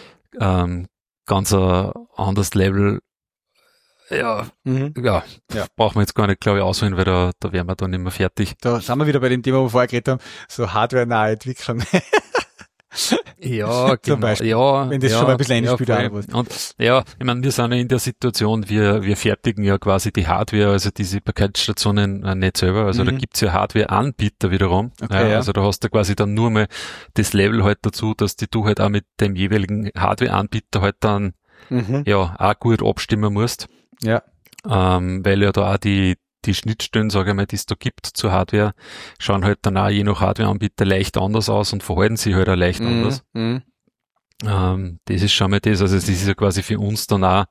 Level. Brauchen wir jetzt gar nicht, glaube ich, ausholen, weil da wären wir dann nicht mehr fertig. Da sind wir wieder bei dem Thema, wo wir vorher geredet haben, so hardware-nahe Entwicklung. Ja, zum Beispiel, wenn das schon mal ein bisschen einspielt. Und ich meine, wir sind ja in der Situation, wir fertigen ja quasi die Hardware, also diese Paketstationen nicht selber, also da gibt's ja Hardware-Anbieter wiederum. Okay, also da hast du quasi dann nur mal das Level halt dazu, dass du halt auch mit dem jeweiligen Hardware-Anbieter halt dann auch gut abstimmen musst. Ja. Weil ja da auch die die Schnittstellen, sage ich mal, die es da gibt zur Hardware, schauen halt dann auch je nach Hardwareanbieter leicht anders aus und verhalten sich halt auch leicht anders. Das ist schon mal das, also das ist ja quasi für uns dann auch,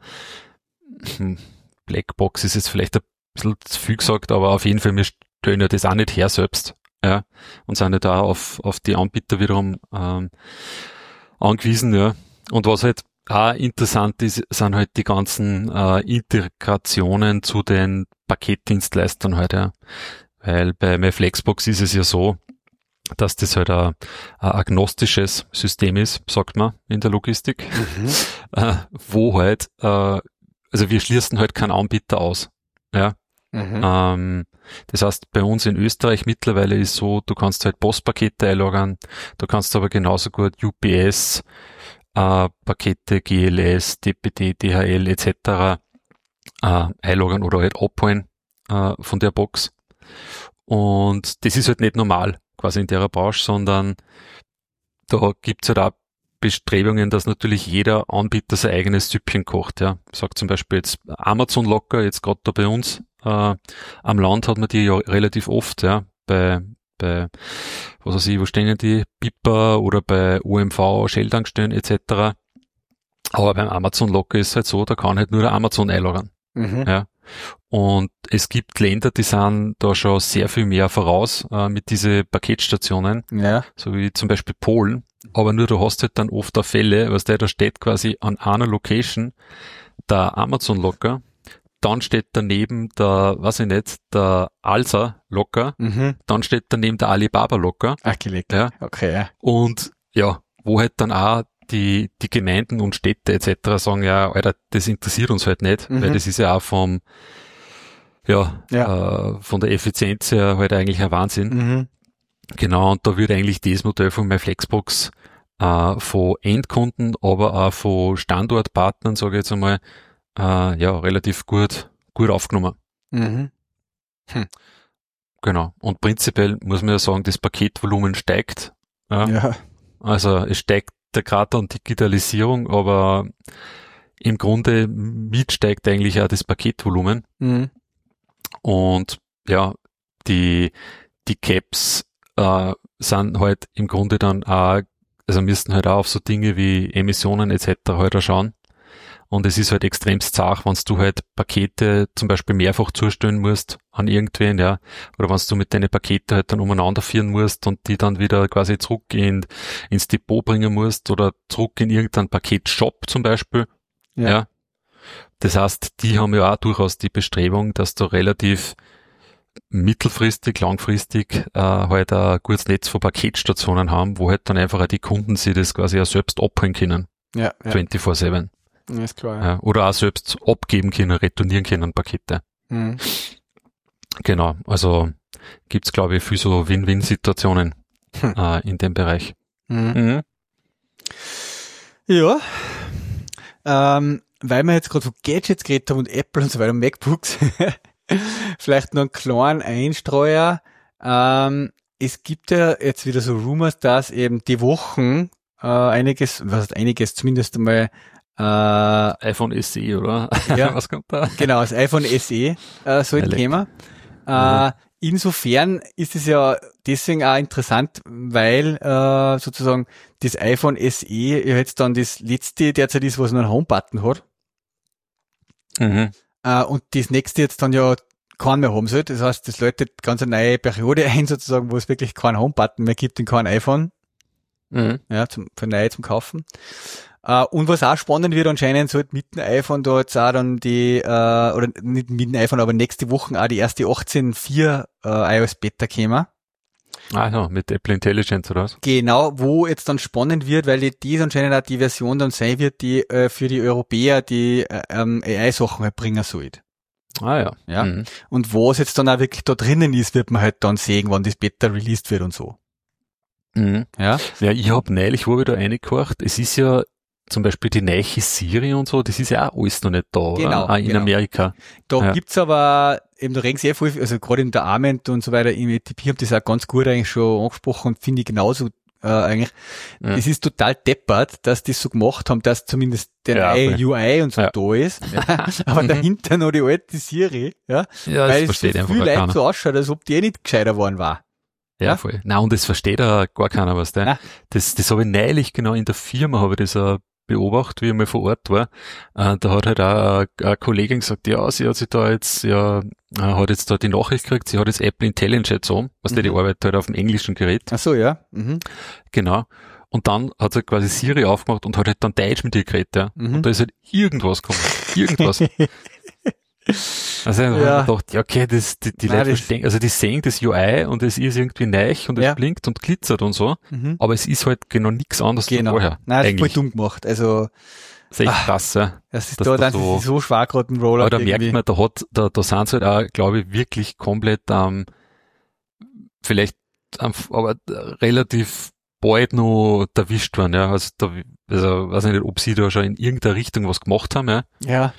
Blackbox ist jetzt vielleicht ein bisschen zu viel gesagt, aber auf jeden Fall, wir stellen ja das auch nicht her selbst, ja, und sind nicht auch auf die Anbieter wiederum angewiesen, ja. Und was halt auch interessant ist, sind halt die ganzen Integrationen zu den Paketdienstleistern halt, ja. Weil bei MyFlexbox ist es ja so, dass das halt ein agnostisches System ist, sagt man in der Logistik, wo halt, also wir schließen halt keinen Anbieter aus. Ja. Das heißt, bei uns in Österreich mittlerweile ist so, du kannst halt Postpakete einlagern, du kannst aber genauso gut UPS, Pakete, GLS, DPD, DHL etc. Einlagern oder halt abholen von der Box. Und das ist halt nicht normal, quasi in der Branche, sondern da gibt's halt auch Bestrebungen, dass natürlich jeder Anbieter sein eigenes Süppchen kocht. Ja, sagt zum Beispiel jetzt Amazon Locker, jetzt gerade da bei uns am Land hat man die ja relativ oft, ja, bei was weiß ich, wo stehen die, Bipper oder bei OMV, Shell-Tankstellen etc. Aber beim Amazon Locker ist es halt so, da kann halt nur der Amazon einlagern. Ja. Und es gibt Länder, die sind da schon sehr viel mehr voraus mit diese Paketstationen, so wie zum Beispiel Polen. Aber nur du hast halt dann oft auch Fälle, was da steht quasi an einer Location der Amazon Locker, dann steht daneben der, weiß ich nicht, der Alsa Locker, dann steht daneben der Alibaba Locker. Ach, gelegt. Ja. Okay, ja. Und ja, wo halt dann auch die Gemeinden und Städte etc. sagen, ja, Alter, das interessiert uns halt nicht, weil das ist ja auch von der Effizienz her halt eigentlich ein Wahnsinn. Genau, und da wird eigentlich das Modell von MyFlexbox von Endkunden, aber auch von Standortpartnern, sage ich jetzt einmal, relativ gut aufgenommen. Genau. Und prinzipiell muss man ja sagen, das Paketvolumen steigt. Ja. Also es steigt der Grad an Digitalisierung, aber im Grunde mitsteigt eigentlich auch das Paketvolumen. Und ja, die Caps sind halt im Grunde dann auch, also müssten halt auch auf so Dinge wie Emissionen etc. halt auch schauen. Und es ist halt extremst zart, wenn du halt Pakete zum Beispiel mehrfach zustellen musst an irgendwen, ja, oder wenn du mit deinen Paketen halt dann umeinander führen musst und die dann wieder quasi zurück ins Depot bringen musst oder zurück in irgendeinen Paketshop zum Beispiel, ja. Das heißt, die haben ja auch durchaus die Bestrebung, dass du relativ mittelfristig, langfristig halt ein gutes Netz von Paketstationen haben, wo halt dann einfach auch die Kunden sich das quasi auch selbst abholen können. 24/7. Ja, ist klar, ja. Oder auch selbst abgeben können, retournieren können, Pakete. Genau, also gibt's glaube ich viel so Win-Win-Situationen in dem Bereich. Ja, weil wir jetzt gerade so Gadgets geredet haben und Apple und so weiter, MacBooks, vielleicht noch einen kleinen Einstreuer. Es gibt ja jetzt wieder so Rumors, dass eben die Wochen einiges zumindest einmal iPhone SE, oder? Ja, was kommt da? Genau, das iPhone SE soll ein Thema. Insofern ist es ja deswegen auch interessant, weil sozusagen das iPhone SE ja jetzt dann das letzte derzeit ist, was nur einen Home-Button hat. Und das nächste jetzt dann ja keinen mehr haben soll. Das heißt, das läutet ganz eine neue Periode ein, sozusagen, wo es wirklich keinen Home-Button mehr gibt in kein iPhone. Ja, für neu zum Kaufen. Und was auch spannend wird anscheinend, sollte mit dem iPhone da jetzt auch dann oder nicht mit dem iPhone, aber nächste Woche auch die erste 18.4 iOS Beta kommen. Ja, mit Apple Intelligence oder was? Genau, wo jetzt dann spannend wird, weil die anscheinend auch die Version dann sein wird, die für die Europäer die AI-Sachen halt bringen soll. Ja. Und was jetzt dann auch wirklich da drinnen ist, wird man halt dann sehen, wann das Beta released wird und so. Ja, ich habe neulich, wo ich da reingehorcht, es ist ja zum Beispiel die neue Siri und so, das ist ja auch alles noch nicht da, genau, oder? In Amerika. Da gibt's aber, eben da reden sehr viel, also gerade in der Arment und so weiter, im ATP haben das auch ganz gut eigentlich schon angesprochen und finde ich genauso eigentlich. Das ist total deppert, dass die so gemacht haben, dass zumindest der neue UI und so da ist, aber dahinter noch die alte Siri, weil es so viel Leute so ausschaut, als ob die nicht gescheiter worden war. Ja, voll. Nein, und das versteht ja gar keiner, was der. Das habe ich neulich genau in der Firma, habe ich das beobachtet, wie ich mal vor Ort war. Da hat halt auch eine Kollegin gesagt, ja, sie hat sich da jetzt, hat jetzt da die Nachricht gekriegt, sie hat jetzt Apple Intelligence on, was die arbeitet halt auf dem englischen Gerät. Ach so, ja. Genau. Und dann hat sie quasi Siri aufgemacht und hat halt dann Deutsch mit ihr geredet, Und da ist halt irgendwas gekommen. Irgendwas. Also ich habe gedacht, ja okay, die Leute verstehen, also die sehen das UI und es ist irgendwie neu und es blinkt und glitzert und so, aber es ist halt genau nichts anderes wie vorher. Nein, das ist voll dumm gemacht. Also das ist echt krass, Das ist da so schwer gerade ein Roller. Aber da merkt man, da sind sie halt auch, glaube ich, wirklich komplett vielleicht aber relativ bald noch erwischt worden, also weiß ich nicht, ob sie da schon in irgendeiner Richtung was gemacht haben, Ja.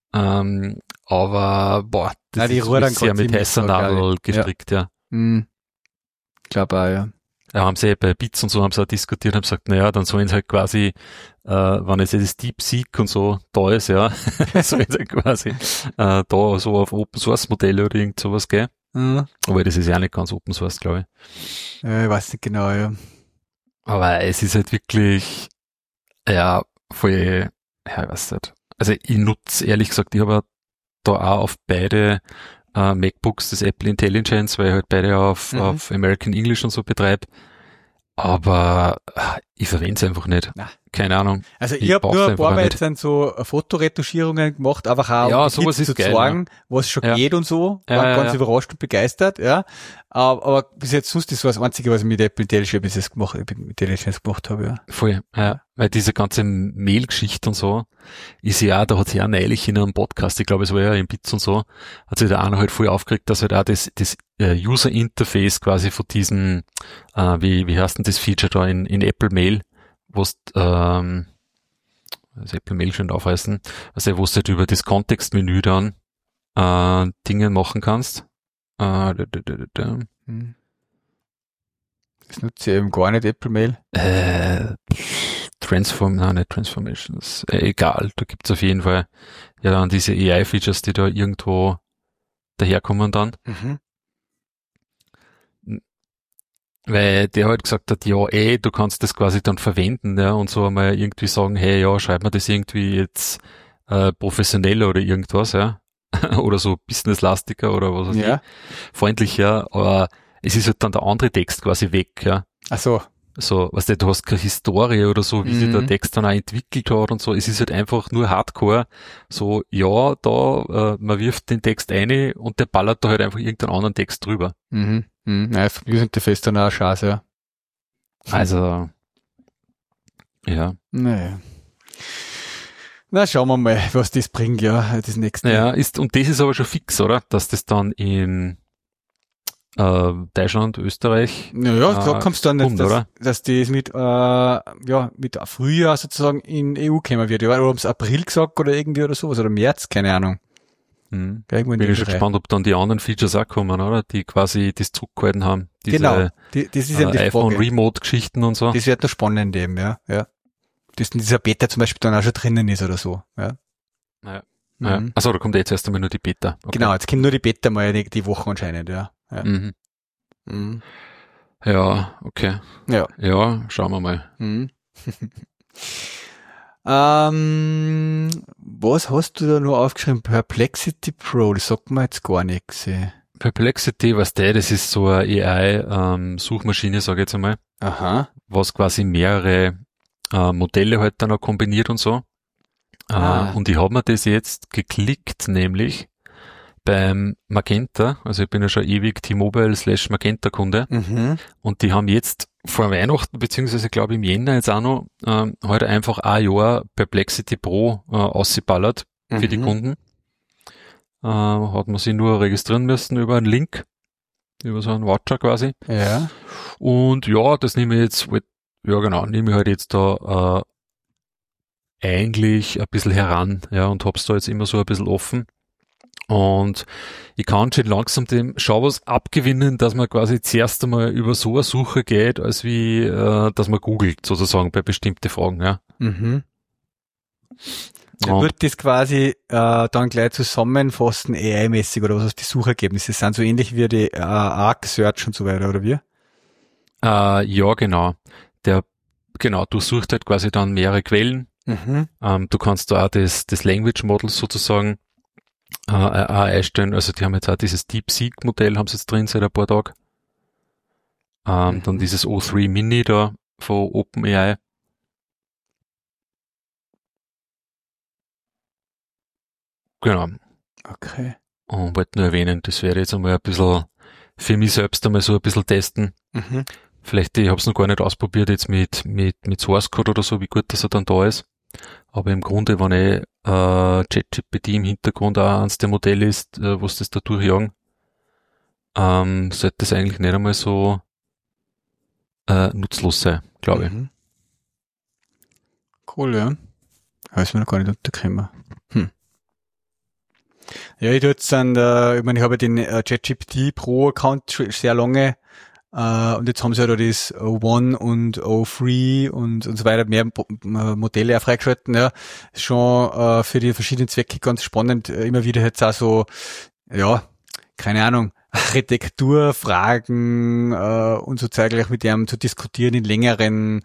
Aber das ist sehr mit heißer Nadel gestrickt, Ich glaube auch, ja. Ja, haben sie bei Bits und so haben sie auch diskutiert, haben gesagt, naja, dann sollen sie halt quasi, wenn jetzt das DeepSeek und so da ist, sollen sie halt quasi da so auf Open Source Modelle oder irgend sowas gehen. Aber das ist ja nicht ganz Open Source, glaube ich. Ich weiß nicht genau, ja. Aber es ist halt wirklich, voll, ich weiß nicht. Also ich nutze, ehrlich gesagt, ich habe da auch auf beide MacBooks das Apple Intelligence, weil ich halt beide auf American English und so betreibe. Aber ich verwende es einfach nicht. Na. Keine Ahnung. Also ich habe nur ein paar Mal jetzt dann so Fotoretuschierungen gemacht, einfach auch um sowas ist zu geil, zeigen, was schon geht und so. War ganz überrascht und begeistert, Aber bis jetzt sonst ist das Einzige, was ich mit Apple Intelligence gemacht habe, ja. Voll, weil diese ganze Mail-Geschichte und so ist da hat sich auch neulich in einem Podcast, ich glaube es war ja in Bits und so, hat sich der einer halt voll aufgeregt, dass halt auch das User-Interface quasi von diesem, wie heißt denn das Feature da in Apple Mail, wo das Apple Mail schon aufreißen, also wo du halt über das Kontextmenü dann Dinge machen kannst. Das nutze ich eben gar nicht, Apple Mail. Nicht Transformations. Egal, da gibt's auf jeden Fall dann diese AI-Features, die da irgendwo daherkommen dann. Weil der halt gesagt hat, du kannst das quasi dann verwenden, und so einmal irgendwie sagen, hey, schreib mir das irgendwie jetzt professioneller oder irgendwas, oder so businesslastiger oder was weiß ich, freundlicher, aber es ist halt dann der andere Text quasi weg, Ach so. So, weißt du hast keine Historie oder so, wie sich der Text dann auch entwickelt hat und so. Es ist halt einfach nur Hardcore. So, man wirft den Text ein und der ballert da halt einfach irgendeinen anderen Text drüber. Ja, vom User-Interface dann auch eine Chance, ja. Also, ja. Naja. Na, schauen wir mal, was das bringt, das nächste. Ja, und das ist aber schon fix, oder? Dass das dann in Deutschland, Österreich. Da kommst du dann nicht, dass das mit Frühjahr sozusagen in EU kommen wird. Oder haben sie April gesagt oder irgendwie oder sowas oder März, keine Ahnung. Bin ich schon gespannt, ob dann die anderen Features auch kommen, oder? Die quasi das zurückgehalten haben. Diese, genau, das ist eben die iPhone Remote-Geschichten und so. Das wird noch spannend eben, ja. Dass in dieser Beta zum Beispiel dann auch schon drinnen ist oder so, Achso, da kommt jetzt erst einmal nur die Beta. Okay. Genau, jetzt kommt nur die Beta mal die Woche anscheinend, Ja, okay. Ja, schauen wir mal. Was hast du da nur aufgeschrieben? Perplexity Pro, das sagt mir jetzt gar nichts. Perplexity, das ist so eine AI-Suchmaschine, sage ich jetzt einmal. Aha. Was quasi mehrere Modelle halt dann auch kombiniert und so. Und ich habe mir das jetzt geklickt, nämlich beim Magenta, also ich bin ja schon ewig T-Mobile/Magenta-Kunde, und die haben jetzt vor Weihnachten, beziehungsweise glaube ich im Jänner jetzt auch noch, heute einfach ein Jahr Perplexity Pro ausgeballert für die Kunden. Hat man sich nur registrieren müssen über einen Link, über so einen Voucher quasi. Ja. Und das nehme ich halt jetzt da eigentlich ein bisschen heran, und hab's da jetzt immer so ein bisschen offen. Und ich kann schon langsam dem Schau was abgewinnen, dass man quasi zuerst einmal über so eine Suche geht, als wie, dass man googelt, sozusagen, bei bestimmten Fragen, ja. Mhm. Ja, wird das quasi dann gleich zusammenfassen, AI-mäßig oder was aus die Suchergebnisse sind, so ähnlich wie die Arc Search und so weiter, oder wie? Ja, genau. Du suchst halt quasi dann mehrere Quellen. Mhm. Du kannst da auch das Language Model sozusagen einstellen. Also die haben jetzt auch dieses DeepSeek-Modell, haben sie jetzt drin seit ein paar Tagen. Dann dieses O3 Mini da von OpenAI. Genau. Okay. Und wollte nur erwähnen, das werde ich jetzt einmal ein bisschen für mich selbst einmal so ein bisschen testen. Mhm. Vielleicht, ich habe es noch gar nicht ausprobiert jetzt mit Source Code oder so, wie gut das er dann da ist. Aber im Grunde, wenn ChatGPT im Hintergrund auch eins der Modelle ist, was das da durchjagen, sollte das eigentlich nicht einmal so nutzlos sein, glaube ich. Cool, ja. Weiß mir noch gar nicht untergekommen. Ja, ich tue jetzt dann, ich meine, ich habe den ChatGPT Pro Account schon sehr lange, und jetzt haben sie ja da das O1 und O3 und so weiter, mehr Modelle auch freigeschalten, ja. Ist schon für die verschiedenen Zwecke ganz spannend, immer wieder jetzt auch so, ja, keine Ahnung, Architekturfragen und so zeitgleich mit dem zu diskutieren in längeren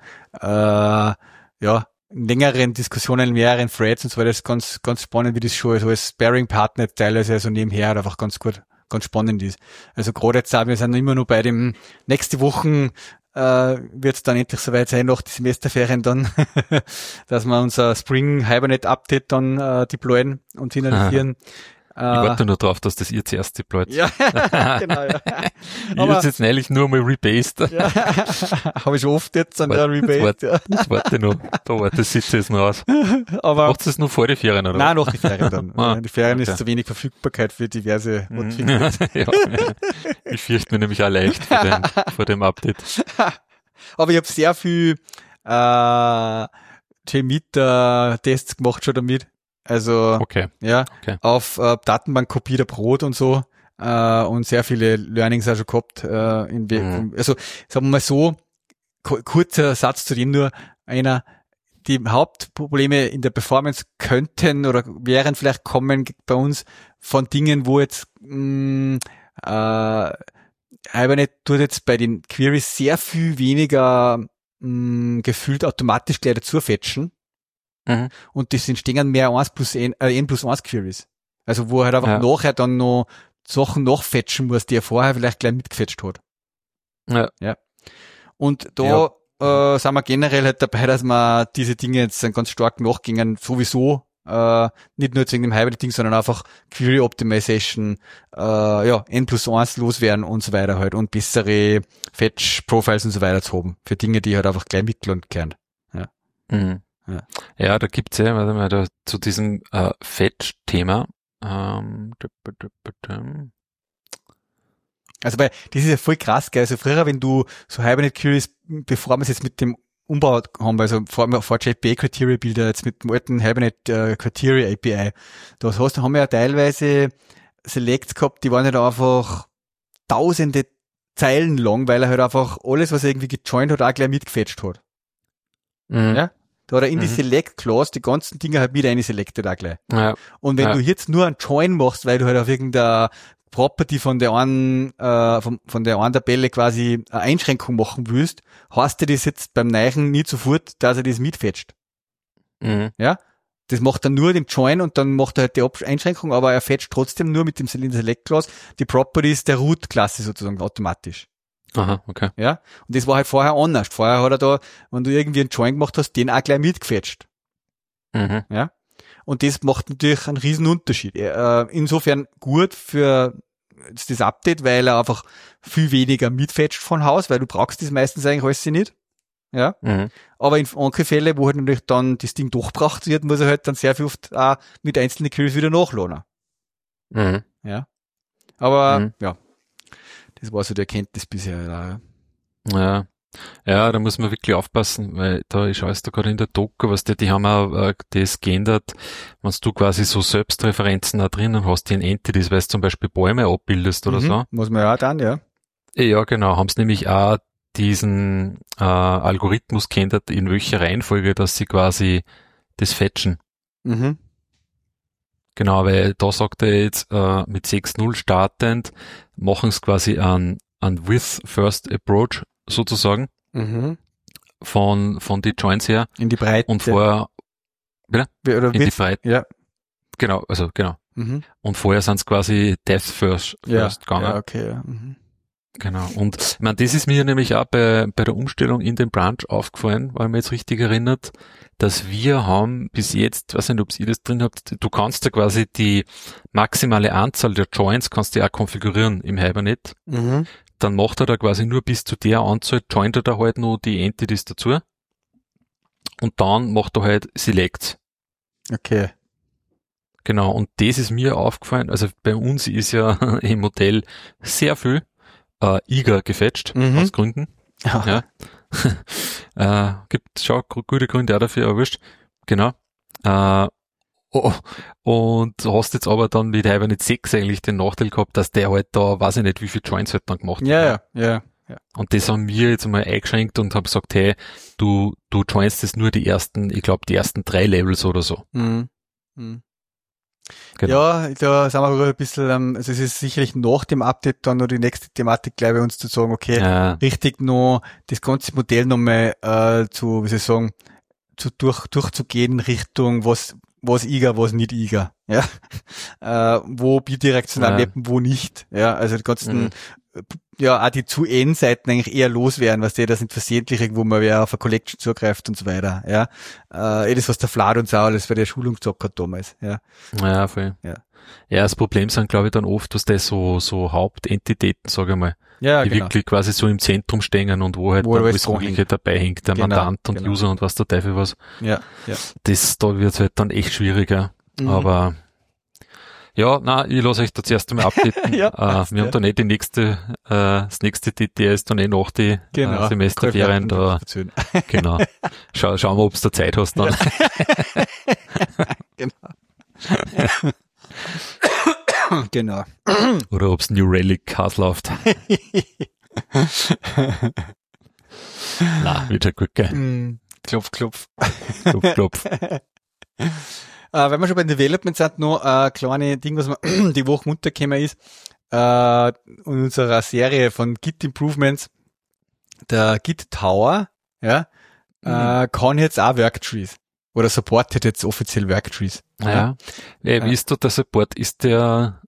Diskussionen, in mehreren Threads und so weiter. Das ist ganz, ganz spannend, wie das schon so als Sparring-Partner teilweise so nebenher einfach ganz gut, ganz spannend ist. Also gerade jetzt auch, wir sind immer noch bei dem, nächste Wochen wird es dann endlich soweit sein, nach die Semesterferien dann, dass wir unser Spring Hibernate Update dann deployen und finalisieren. Ich warte nur drauf, dass das ihr zuerst deployt. Ja, genau, ja. Ich habe jetzt neulich nur mal rebased. Ja, habe ich oft jetzt an der rebased. Ich warte noch. Das sitzt jetzt noch aus. Aber macht es nur vor die Ferien, oder? Nein, nach die Ferien dann. Die Ferien okay. ist zu wenig Verfügbarkeit für diverse ja, ich fürchte mir nämlich auch leicht vor dem Update. Aber ich habe sehr viel JMeter-Tests gemacht schon damit. Also okay. Auf Datenbankkopie der Brot und so und sehr viele Learnings auch schon gehabt. Also sagen wir mal so, kurzer Satz zu dem nur einer. Die Hauptprobleme in der Performance könnten oder wären vielleicht kommen bei uns von Dingen, wo jetzt Hibernate tut jetzt bei den Queries sehr viel weniger gefühlt automatisch gleich dazu fetchen. Und das entstehen mehr N plus 1 Queries. Also wo er halt einfach nachher dann noch Sachen nachfetchen muss, die er vorher vielleicht gleich mitgefetcht hat. Ja. Und da sind wir generell halt dabei, dass wir diese Dinge jetzt dann ganz stark nachgingen, sowieso, nicht nur wegen dem Hibernate-Ding, sondern einfach Query Optimization, N plus 1 loswerden und so weiter halt und bessere Fetch-Profiles und so weiter zu haben. Für Dinge, die halt einfach gleich mitgelernt kehren. Ja, da gibt's warte mal, da zu diesem Fetch-Thema. Also weil das ist ja voll krass, gell. Also früher, wenn du so Hibernate Queries, bevor wir es jetzt mit dem Umbau haben, also vor JPA Criteria Builder, jetzt mit dem alten Hibernate Criteria API, haben wir ja teilweise Selects gehabt, die waren halt einfach tausende Zeilen lang, weil er halt einfach alles, was er irgendwie gejoint hat, auch gleich mitgefetcht hat. Ja? Da hat er in die Select-Clause die ganzen Dinge halt mit einselected auch gleich. Ja. Und wenn du jetzt nur einen Join machst, weil du halt auf irgendeiner Property von der einen Tabelle quasi eine Einschränkung machen willst, hast du das jetzt beim Neichen nicht sofort, dass er das mitfetcht. Ja? Das macht er nur den Join und dann macht er halt die Einschränkung, aber er fetcht trotzdem nur mit dem Select-Clause die Properties der Root-Klasse sozusagen automatisch. Aha, okay. Ja, und das war halt vorher anders. Vorher hat er da, wenn du irgendwie einen Join gemacht hast, den auch gleich mitgefetcht. Ja, und das macht natürlich einen riesen Unterschied. Insofern gut für das Update, weil er einfach viel weniger mitfetcht von Haus, weil du brauchst das meistens eigentlich alles nicht. Ja, aber in manchen Fällen, wo halt natürlich dann das Ding doch gebraucht wird, muss er halt dann sehr viel oft auch mit einzelnen Queries wieder nachladen. Ja, aber ja. Das war so die Erkenntnis bisher. Ja, Ja, da muss man wirklich aufpassen, weil da ist alles da gerade in der Doku, was die haben auch das geändert, wenn du quasi so Selbstreferenzen da drinnen hast, die in Entities, weil du zum Beispiel Bäume abbildest oder so. Muss man ja dann, ja. Ja, genau, haben sie nämlich auch diesen Algorithmus geändert, in welcher Reihenfolge, dass sie quasi das fetchen. Mhm. Genau, weil da sagt er jetzt mit 6.0 startend, machen es quasi an With First Approach sozusagen Mhm. von die Joins her In die Breite. und vorher Oder in die Breite. Ja. Genau, also genau. Mhm. Und vorher sind es quasi Death First gegangen. Ja, okay, ja. Mhm. Genau. Und ich meine, das ist mir nämlich auch bei der Umstellung in den Branch aufgefallen, weil mir jetzt richtig erinnert, dass wir haben bis jetzt, weiß nicht, ob ihr das drin habt, du kannst da quasi die maximale Anzahl der Joins kannst du auch konfigurieren im Hibernate. Mhm. Dann macht er da quasi nur bis zu der Anzahl, joint er da halt noch die Entities dazu. Und dann macht er halt Selects. Okay. Genau. Und das ist mir aufgefallen. Also bei uns ist ja im Modell sehr viel IGA gefetcht, aus Gründen. Ja. Gibt schon gute Gründe auch dafür, aber wurscht. Genau. Und du hast jetzt aber dann mit Hibernate 6 eigentlich den Nachteil gehabt, dass der halt da, weiß ich nicht, wie viele Joints halt dann gemacht hat. Ja. Und das haben wir jetzt einmal eingeschränkt und haben gesagt, hey, du joinst das nur die ersten 3 Levels oder so. Mhm. Genau. Ja, da sind wir gerade ein bisschen, also es ist sicherlich nach dem Update dann noch die nächste Thematik gleich bei uns zu sagen, okay, richtig noch das ganze Modell nochmal zu, wie soll ich sagen, durchzugehen Richtung was IGA, was nicht IGA, ja, wo bidirektional mappen, wo nicht, ja, also die ganzen, ja, auch die Zu-N-Seiten eigentlich eher loswerden, was das sind versehentlich irgendwo mal wer auf eine Collection zugreift und so weiter, ja, das, was der Vlad uns auch alles für die Schulung gesagt hat damals, ja. Ja, voll. Ja, das Problem sind, glaube ich, dann oft, dass das so Hauptentitäten, sage ich mal, ja, die wirklich quasi so im Zentrum stehen und wo halt dann alles Mögliche dabei hängt, der Mandant und User und was der Teufel was. Ja. Da wird's halt dann echt schwieriger. Aber ja, ich lasse euch da zuerst einmal updaten. Wir haben da nicht das nächste DT ist dann nach die Semesterferien da. Genau. Schauen wir, ob du da Zeit hast dann. Genau. Oder ob's New Relic Cars läuft. Wird schon gut, gell? Klopf. Klopf. Wenn wir schon bei Development sind, noch ein kleines Ding, was mir die Woche untergekommen ist, in unserer Serie von Git Improvements, der Git Tower, ja, kann jetzt auch Worktrees. Oder supportet jetzt offiziell Worktrees. Ja. Wie ist da der Support? Ist der,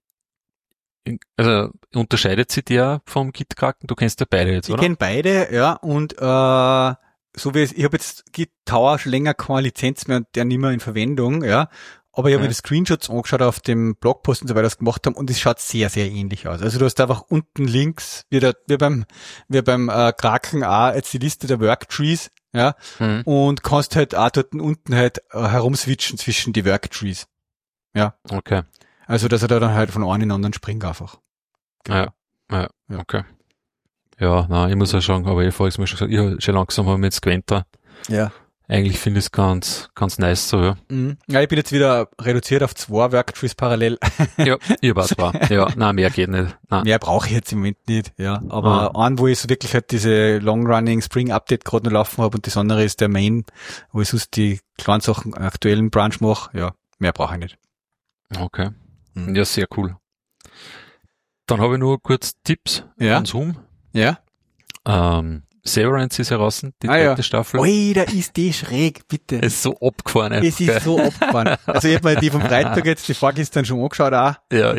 also unterscheidet sich der vom Git-Kraken? Du kennst ja beide jetzt, oder? Ich kenne beide, ja, und so wie ich habe jetzt Git Tower schon länger keine Lizenz mehr und der nicht mehr in Verwendung, ja. Aber ich habe mir die Screenshots angeschaut auf dem Blogpost und so weiter, das gemacht haben, und es schaut sehr, sehr ähnlich aus. Also du hast einfach unten links, wie beim Kraken auch jetzt die Liste der Worktrees, ja, und kannst halt auch dort unten halt herumswitchen zwischen die Worktrees. Ja. Okay. Also, dass er da dann halt von einem in den anderen springt einfach. Genau. Ja, okay. Ja, ich muss ja sagen, aber ich vorhin mir schon gesagt, schon langsam haben wir jetzt gewöhnt da. Ja. Eigentlich finde ich es ganz nice so, ja. Ja, ich bin jetzt wieder reduziert auf 2 Worktrees parallel. Ja, ich war 2. Ja, mehr geht nicht. Nein. Mehr brauche ich jetzt im Moment nicht, ja. Aber einen, wo ich so wirklich halt diese Long-Running Spring-Update gerade noch laufen habe, und das andere ist der Main, wo ich sonst die kleinen Sachen aktuellen Branch mache, ja, mehr brauche ich nicht. Okay. Ja, sehr cool. Dann habe ich nur kurz Tipps von Zoom. Ja. Severance ist heraus, die zweite Staffel. Ui, da ist die schräg, bitte. Es ist so abgefahren. Es ist so abgefahren. Also ich habe mir die vom Freitag jetzt, die vorgestern schon angeschaut auch. Ja.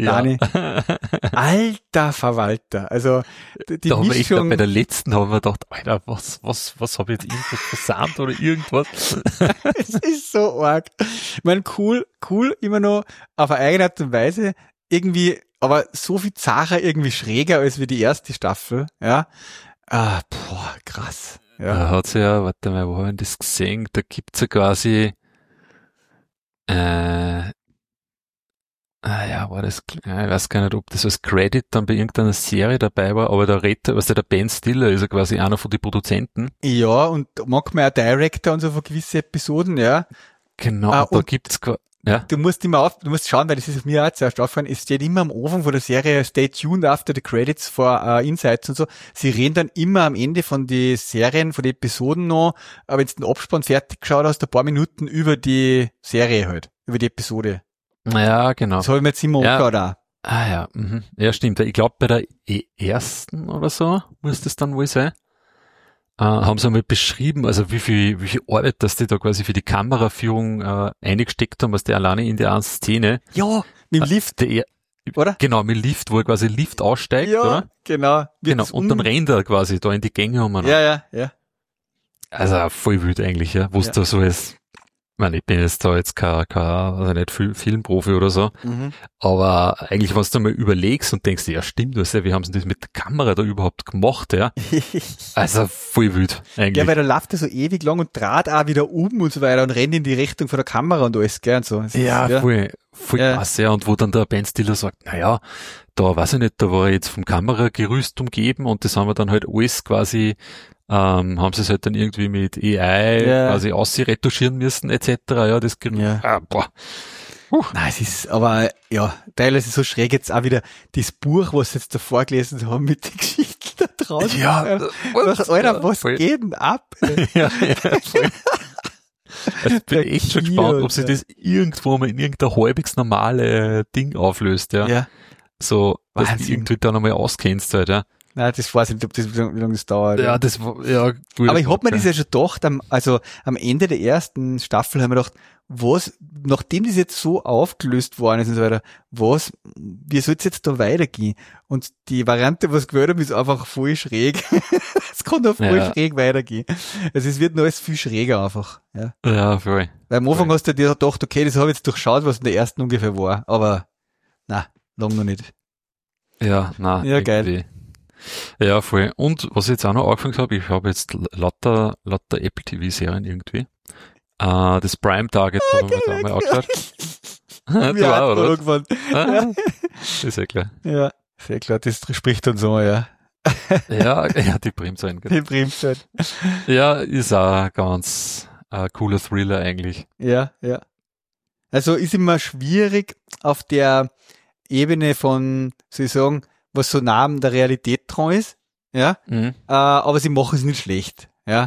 Alter Verwalter. Also die da haben Mischung. Bei der letzten haben wir gedacht, Alter, was habe ich jetzt irgendwas versandt oder irgendwas? Es ist so arg. Ich meine, cool, immer noch auf eine eigene Art und Weise. Irgendwie, aber so viel zacher, irgendwie schräger als wie die erste Staffel, ja. Krass. Ja. Da hat's ja, warte mal, wo haben wir das gesehen? Da gibt's ja quasi, ja, war das, ich weiß gar nicht, ob das als Credit dann bei irgendeiner Serie dabei war, aber der Ben Stiller ist ja quasi einer von den Produzenten. Ja, und manchmal auch Director und so von gewissen Episoden, ja. Genau, da gibt's, ja. Du musst schauen, weil das ist mir auch zuerst aufgefallen, es steht immer am Anfang von der Serie Stay tuned after the credits for Insights und so. Sie reden dann immer am Ende von den Serien, von den Episoden noch, aber wenn du den Abspann fertig geschaut hast, ein paar Minuten über die Serie halt, über die Episode. Ja, genau. Das habe ich mir jetzt immer angeschaut auch. Ah ja, ja stimmt. Ich glaube bei der ersten oder so muss das dann wohl sein. Haben sie einmal beschrieben, also wie viel Arbeit, dass die da quasi für die Kameraführung eingesteckt haben, was die alleine in der einen Szene. Ja, mit dem Lift. Oder? Genau, mit dem Lift, wo er quasi Lift aussteigt, ja, oder? Genau. Genau, und dann rennt er quasi da in die Gänge um. Ja. Also voll wild eigentlich, ja. Wo es da so ist. Ich meine, ich bin jetzt da jetzt kein also nicht Filmprofi oder so, aber eigentlich, was du mal überlegst und denkst, ja stimmt, wie haben sie das mit der Kamera da überhaupt gemacht, ja? Also voll wild eigentlich. Ja, weil da läuft er so ewig lang und dreht auch wieder und so weiter und rennt in die Richtung von der Kamera und alles, gell, und so. Voll krass, ja. Und wo dann der Ben Stiller sagt, naja, da weiß ich nicht, da war jetzt vom Kameragerüst umgeben und das haben wir dann halt alles quasi haben sie es halt dann irgendwie mit AI quasi ausretuschieren müssen, etc. Ja, das boah. Nein, es ist, aber ja, teilweise so schräg jetzt auch wieder das Buch, was sie jetzt da vorgelesen haben mit den Geschichten da draußen. Ja, Alter, was geht denn ab? Ja, voll. Also ich bin echt schon gespannt, ob sich das irgendwo mal in irgendein halbwegs normale Ding auflöst, ja. So, dass du irgendwie da nochmal auskennst halt, ja. Nein, das weiß ich nicht, wie lange das dauert. Ja, das war, ja, gut. Aber ich hab mir das ja schon gedacht, am Ende der ersten Staffel haben wir gedacht, nachdem das jetzt so aufgelöst worden ist und so weiter, wie soll es jetzt da weitergehen? Und die Variante, was gewählt haben, ist einfach voll schräg. Es kann doch voll schräg weitergehen. Also es wird noch alles viel schräger einfach, ja. Ja, voll. Weil am Anfang hast du dir gedacht, okay, das habe ich jetzt durchschaut, was in der ersten ungefähr war, aber, lang noch nicht. Ja, ja, geil. Ja, voll. Und was ich jetzt auch noch angefangen habe, ich habe jetzt lauter Apple TV-Serien irgendwie. Das Prime Target haben wir da mal angeschaut. Du auch, oder? Ist ja klar. Ja, sehr klar, das spricht dann so, ja. ja, die Primzeit. Die Primzeit. Ja, ist auch ganz cooler Thriller eigentlich. Ja. Also ist immer schwierig auf der Ebene von, soll ich sagen, was so nah an der Realität dran ist, ja, aber sie machen es nicht schlecht, ja.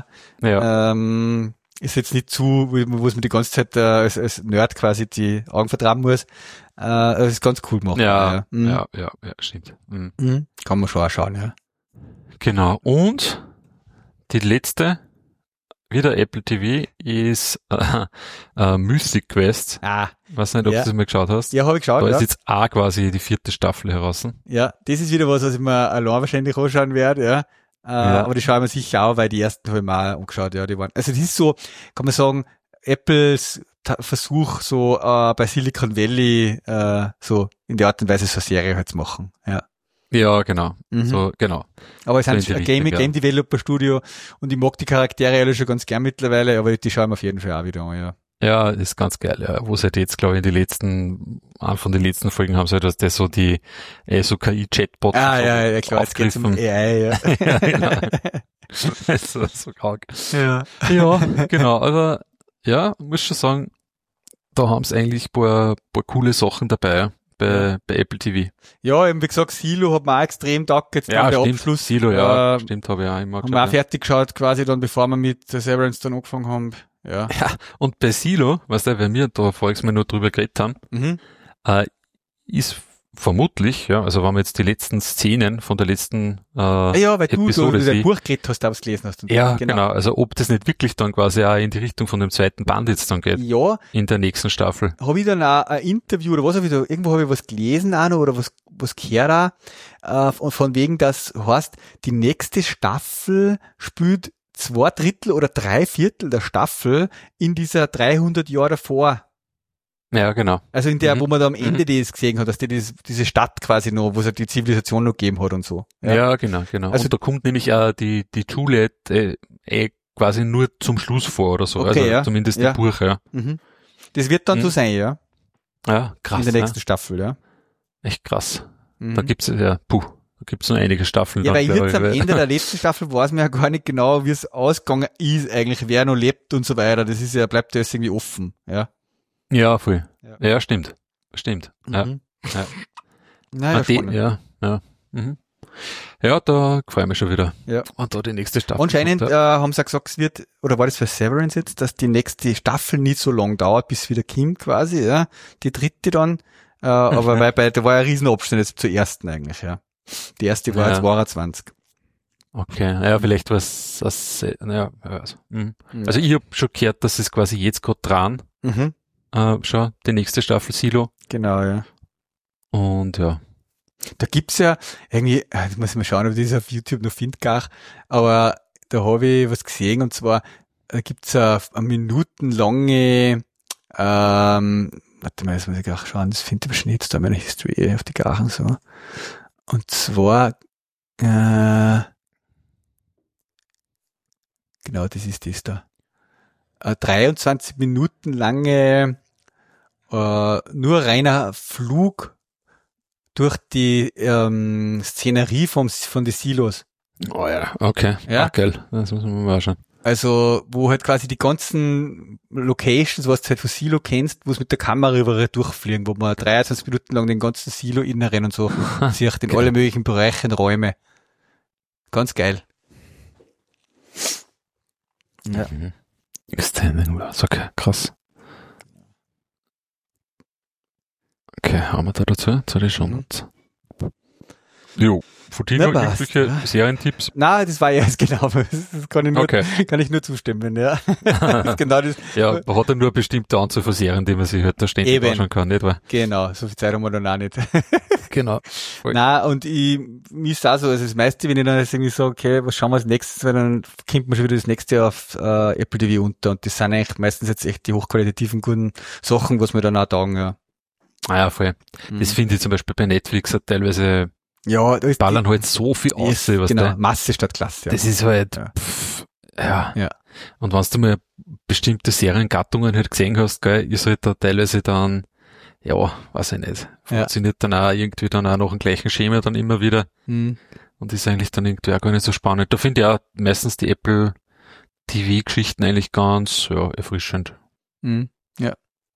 Ist jetzt nicht wo es mir die ganze Zeit als Nerd quasi die Augen vertrauen muss, das ist ganz cool gemacht. Ja, stimmt. Kann man schon auch schauen, ja. Genau, und die letzte, wieder Apple TV, ist Mythic Quest. Weiß nicht, ob du das mal geschaut hast. Ja, habe ich geschaut. Da ist jetzt auch quasi die 4. Staffel heraus. Ja, das ist wieder was ich mir allein wahrscheinlich anschauen werde, ja. Aber die schauen wir sicher auch, weil die ersten habe ich mir auch angeschaut, ja, die waren. Also das ist so, kann man sagen, Apples Versuch, so bei Silicon Valley so in der Art und Weise so eine Serie halt zu machen, ja. Ja, genau. So, genau. Aber es ist ein Game Developer Studio und ich mag die Charaktere alle schon ganz gern mittlerweile, aber die schauen wir auf jeden Fall auch wieder an, ja. Ja, ist ganz geil, ja. Wo sie halt jetzt, glaube ich, von den letzten Folgen haben sie halt, dass das so die, so KI-Chatbots. Ja, klar, jetzt geht's um AI, ja. Ja, genau. so karg. Ja, genau, aber, ja, muss schon sagen, da haben sie eigentlich paar coole Sachen dabei. Bei Apple TV. Ja, eben wie gesagt, Silo hat mir auch extrem taugt, jetzt ja, der stimmt. Abschluss. Silo, stimmt, habe ich auch immer geschaut. Haben wir auch fertig geschaut, quasi dann, bevor wir mit Severance dann angefangen haben. Ja, und bei Silo, weißt du, weil wir da voriges Mal nur drüber geredet haben, ist vermutlich, ja, also wenn man jetzt die letzten Szenen von der letzten weil Episode du dein Buch geredet hast, aber es gelesen hast. Ja, genau, also ob das nicht wirklich dann quasi auch in die Richtung von dem zweiten Band jetzt dann geht. Ja. In der nächsten Staffel. Habe ich dann auch ein Interview oder was habe ich da, irgendwo habe ich was gelesen auch noch oder was gehört auch, von wegen, das heißt, die nächste Staffel spielt 2/3 oder 3/4 der Staffel in dieser 300 Jahre davor. Ja, genau. Also in der, wo man da am Ende das gesehen hat, dass die diese Stadt quasi noch, wo es halt die Zivilisation noch gegeben hat und so. Ja, genau. Also und da kommt nämlich auch die Juliet quasi nur zum Schluss vor oder so. Okay, also zumindest im Buch, ja. Das wird dann so sein, ja. Ja, krass. In der nächsten Staffel, ja. Echt krass. Mhm. Da gibt's noch einige Staffeln. Ja, weil jetzt am weil- Ende der letzten Staffel weiß man ja gar nicht genau, wie es ausgegangen ist eigentlich, wer noch lebt und so weiter. Das ist ja, bleibt ja jetzt irgendwie offen, ja. Ja, voll. Ja. Ja, stimmt. Ja. Mhm. Ja. Naja, spannend. Ja. Mhm. Ja, da freue ich mich schon wieder. Ja. Und da die nächste Staffel. Anscheinend kommt, haben sie auch gesagt, es wird, oder war das für Severance jetzt, dass die nächste Staffel nicht so lang dauert, bis wieder kommt quasi, ja. Die dritte dann, aber weil da war ja ein Riesenabstand jetzt zur ersten eigentlich, ja. Die erste war Ja. 22. Okay, ja, vielleicht was, also, Ja. also ich habe schon gehört, dass es quasi jetzt gerade dran, Mhm. schon die nächste Staffel Silo. Genau, ja. Und ja. Da gibt's ja irgendwie, jetzt muss ich mal schauen, ob ich das auf YouTube noch finde, gar, aber da habe ich was gesehen und zwar gibt's eine minutenlange, warte mal, jetzt muss ich gleich schauen, das finde ich aber nicht, da meine History auf die Gachen so. Und zwar, genau, das ist das da. 23 Minuten lange, nur reiner Flug durch die Szenerie von den Silos. Oh ja, okay. Ja. Geil. Das muss man mal schauen. Also, wo halt quasi die ganzen Locations, was du halt von Silo kennst, wo es mit der Kamera überall durchfliegen, wo man 23 Minuten lang den ganzen Silo inneren und so sieht, in alle möglichen Bereichen, Räume. Ganz geil. Ja. Mhm. Standing Wars, okay, krass. Okay, haben wir da dazu? Zu den Shownotes. Jo, von dir Na, noch passt, irgendwelche ja. Serientipps? Na, das war ja jetzt genau, das kann ich nur, Okay. kann ich nur zustimmen, ja. Das ist genau das. Ja, man hat ja nur eine bestimmte Anzahl von Serien, die man sich halt da ständig Eben. anschauen kann, nicht wahr? Genau, so viel Zeit haben wir dann auch nicht. Genau. Voll. Na, und mir ist auch so, also das meiste, wenn ich dann jetzt irgendwie sage, okay, was schauen wir als nächstes, weil dann kommt man schon wieder das nächste auf Apple TV unter und das sind eigentlich meistens jetzt echt die hochqualitativen, guten Sachen, was mir dann auch taugen, ja. Ah ja, voll. Das finde ich zum Beispiel bei Netflix halt teilweise, Ja, da ist ballern halt so viel aus, was genau, da. Masse statt Klasse. Ja. Das ist halt, Ja. ja. Ja. Und wenn du mal bestimmte Seriengattungen halt gesehen hast, gell, ist halt da teilweise dann, ja, weiß ich nicht, funktioniert dann auch irgendwie dann auch nach dem gleichen Schema dann immer wieder Hm. und ist eigentlich dann irgendwie auch gar nicht so spannend. Da finde ich auch meistens die Apple TV-Geschichten eigentlich ganz, ja, erfrischend. Hm. Ja.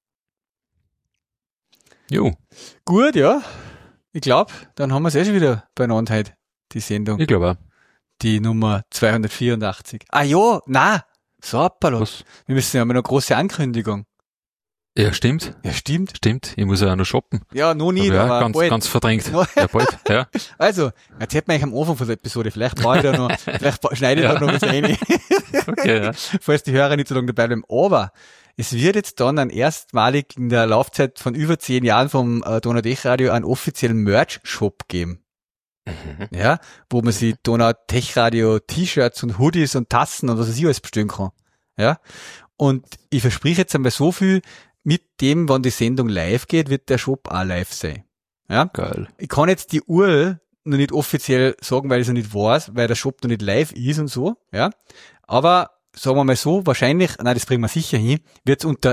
Jo, Gut, ja. Ich glaube, dann haben wir es schon wieder beieinander heute, die Sendung. ich glaube auch. Die Nummer 284. Ah ja, na, so Appalo. Was? Wir müssen ja mal eine große Ankündigung. Ja, stimmt. Ja, stimmt. Stimmt. Ich muss ja auch noch shoppen. Ja, noch nicht, Ja, aber ganz, bald. ganz verdrängt. No. Ja, bald. Ja. Also, jetzt hätten wir eigentlich am Anfang von der Episode, vielleicht brauche ich da noch, vielleicht schneide ich Ja. da noch was rein, Okay, ja. falls die Hörer nicht so lange dabei bleiben. Aber es wird jetzt dann erstmalig in der Laufzeit von über 10 Jahren vom Donau Tech Radio einen offiziellen Merch-Shop geben. Ja, wo man sich Donau Tech Radio T-Shirts und Hoodies und Tassen und was weiß ich alles bestellen kann. Ja. Und ich verspreche jetzt einmal so viel, mit dem, wann die Sendung live geht, wird der Shop auch live sein. Ja. Geil. Ich kann jetzt die URL noch nicht offiziell sagen, weil ich es noch nicht weiß, weil der Shop noch nicht live ist und so, ja. Aber sagen wir mal so, wahrscheinlich, nein, das bringen wir sicher hin, wird es unter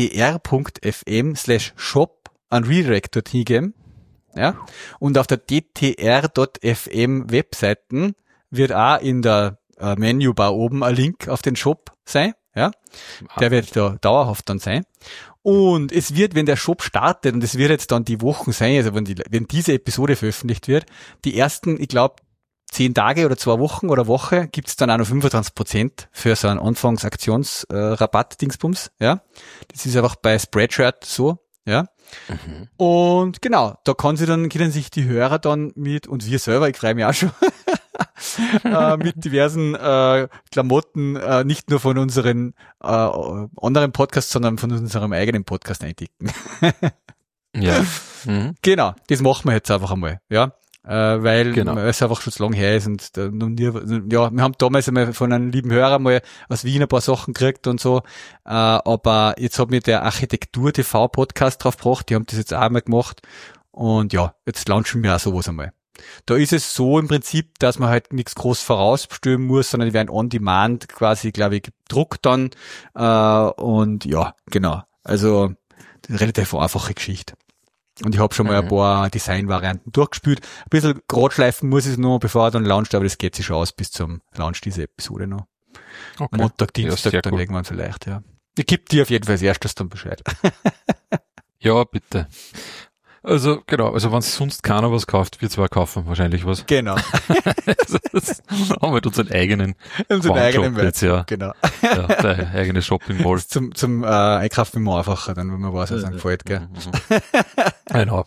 dtr.fm/shop einen Redirect dorthin geben, ja. Und auf der dtr.fm Webseiten wird auch in der Menübar oben ein Link auf den Shop sein, ja. Der wird da dauerhaft dann sein. Und es wird, wenn der Shop startet, und es wird jetzt dann die Wochen sein, also wenn diese Episode veröffentlicht wird, die ersten, ich glaube, 10 Tage oder 2 Wochen oder Woche gibt's dann auch noch 25% für so einen Anfangsaktionsrabatt-Dingsbums, ja. Das ist einfach bei Spreadshirt so, ja. Und genau, da können sich die Hörer dann mit, und wir selber, ich freue mich auch schon, mit diversen Klamotten, nicht nur von unseren anderen Podcasts, sondern von unserem eigenen Podcast eindecken. Ja. Mhm. Genau, das machen wir jetzt einfach einmal, ja. Weil Genau. es einfach schon zu lang her ist und wir haben damals einmal von einem lieben Hörer mal aus Wien ein paar Sachen gekriegt und so, aber jetzt hat mir der Architektur TV Podcast drauf gebracht, die haben das jetzt auch einmal gemacht und ja, jetzt launchen wir auch sowas einmal. Da ist es so im Prinzip, dass man halt nichts groß vorausbestellen muss, sondern die werden on demand quasi, glaube ich, gedruckt dann und ja, genau. Also relativ einfache Geschichte. Und ich habe schon mal ein paar Designvarianten durchgespielt. Ein bisschen Gradschleifen muss ich noch, bevor er dann launcht, aber das geht sich schon aus bis zum Launch dieser Episode noch. Okay. Montag, Dienstag dann cool. Irgendwann vielleicht, ja. Ich gebe dir auf jeden Fall als erstes dann Bescheid. Ja, bitte. Also, genau, also wenn sonst keiner was kauft, wir zwei kaufen wahrscheinlich was. Genau. Also, das haben wir unseren eigenen Web jetzt, ja. Genau. Ja, der eigene Shopping Mall. Zum Einkaufen immer einfacher, dann, wenn man weiß, was einem gefällt, gell. Genau.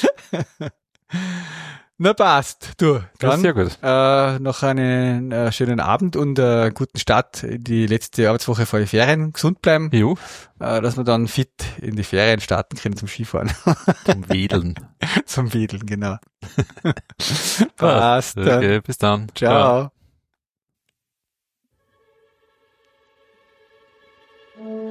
Na passt, du. Dann sehr gut. Noch einen schönen Abend und einen guten Start in die letzte Arbeitswoche vor den Ferien. Gesund bleiben. Jo. Dass wir dann fit in die Ferien starten können zum Skifahren. Zum Wedeln. Zum Wedeln, genau. Passt. Okay, bis dann. Ciao. Ciao.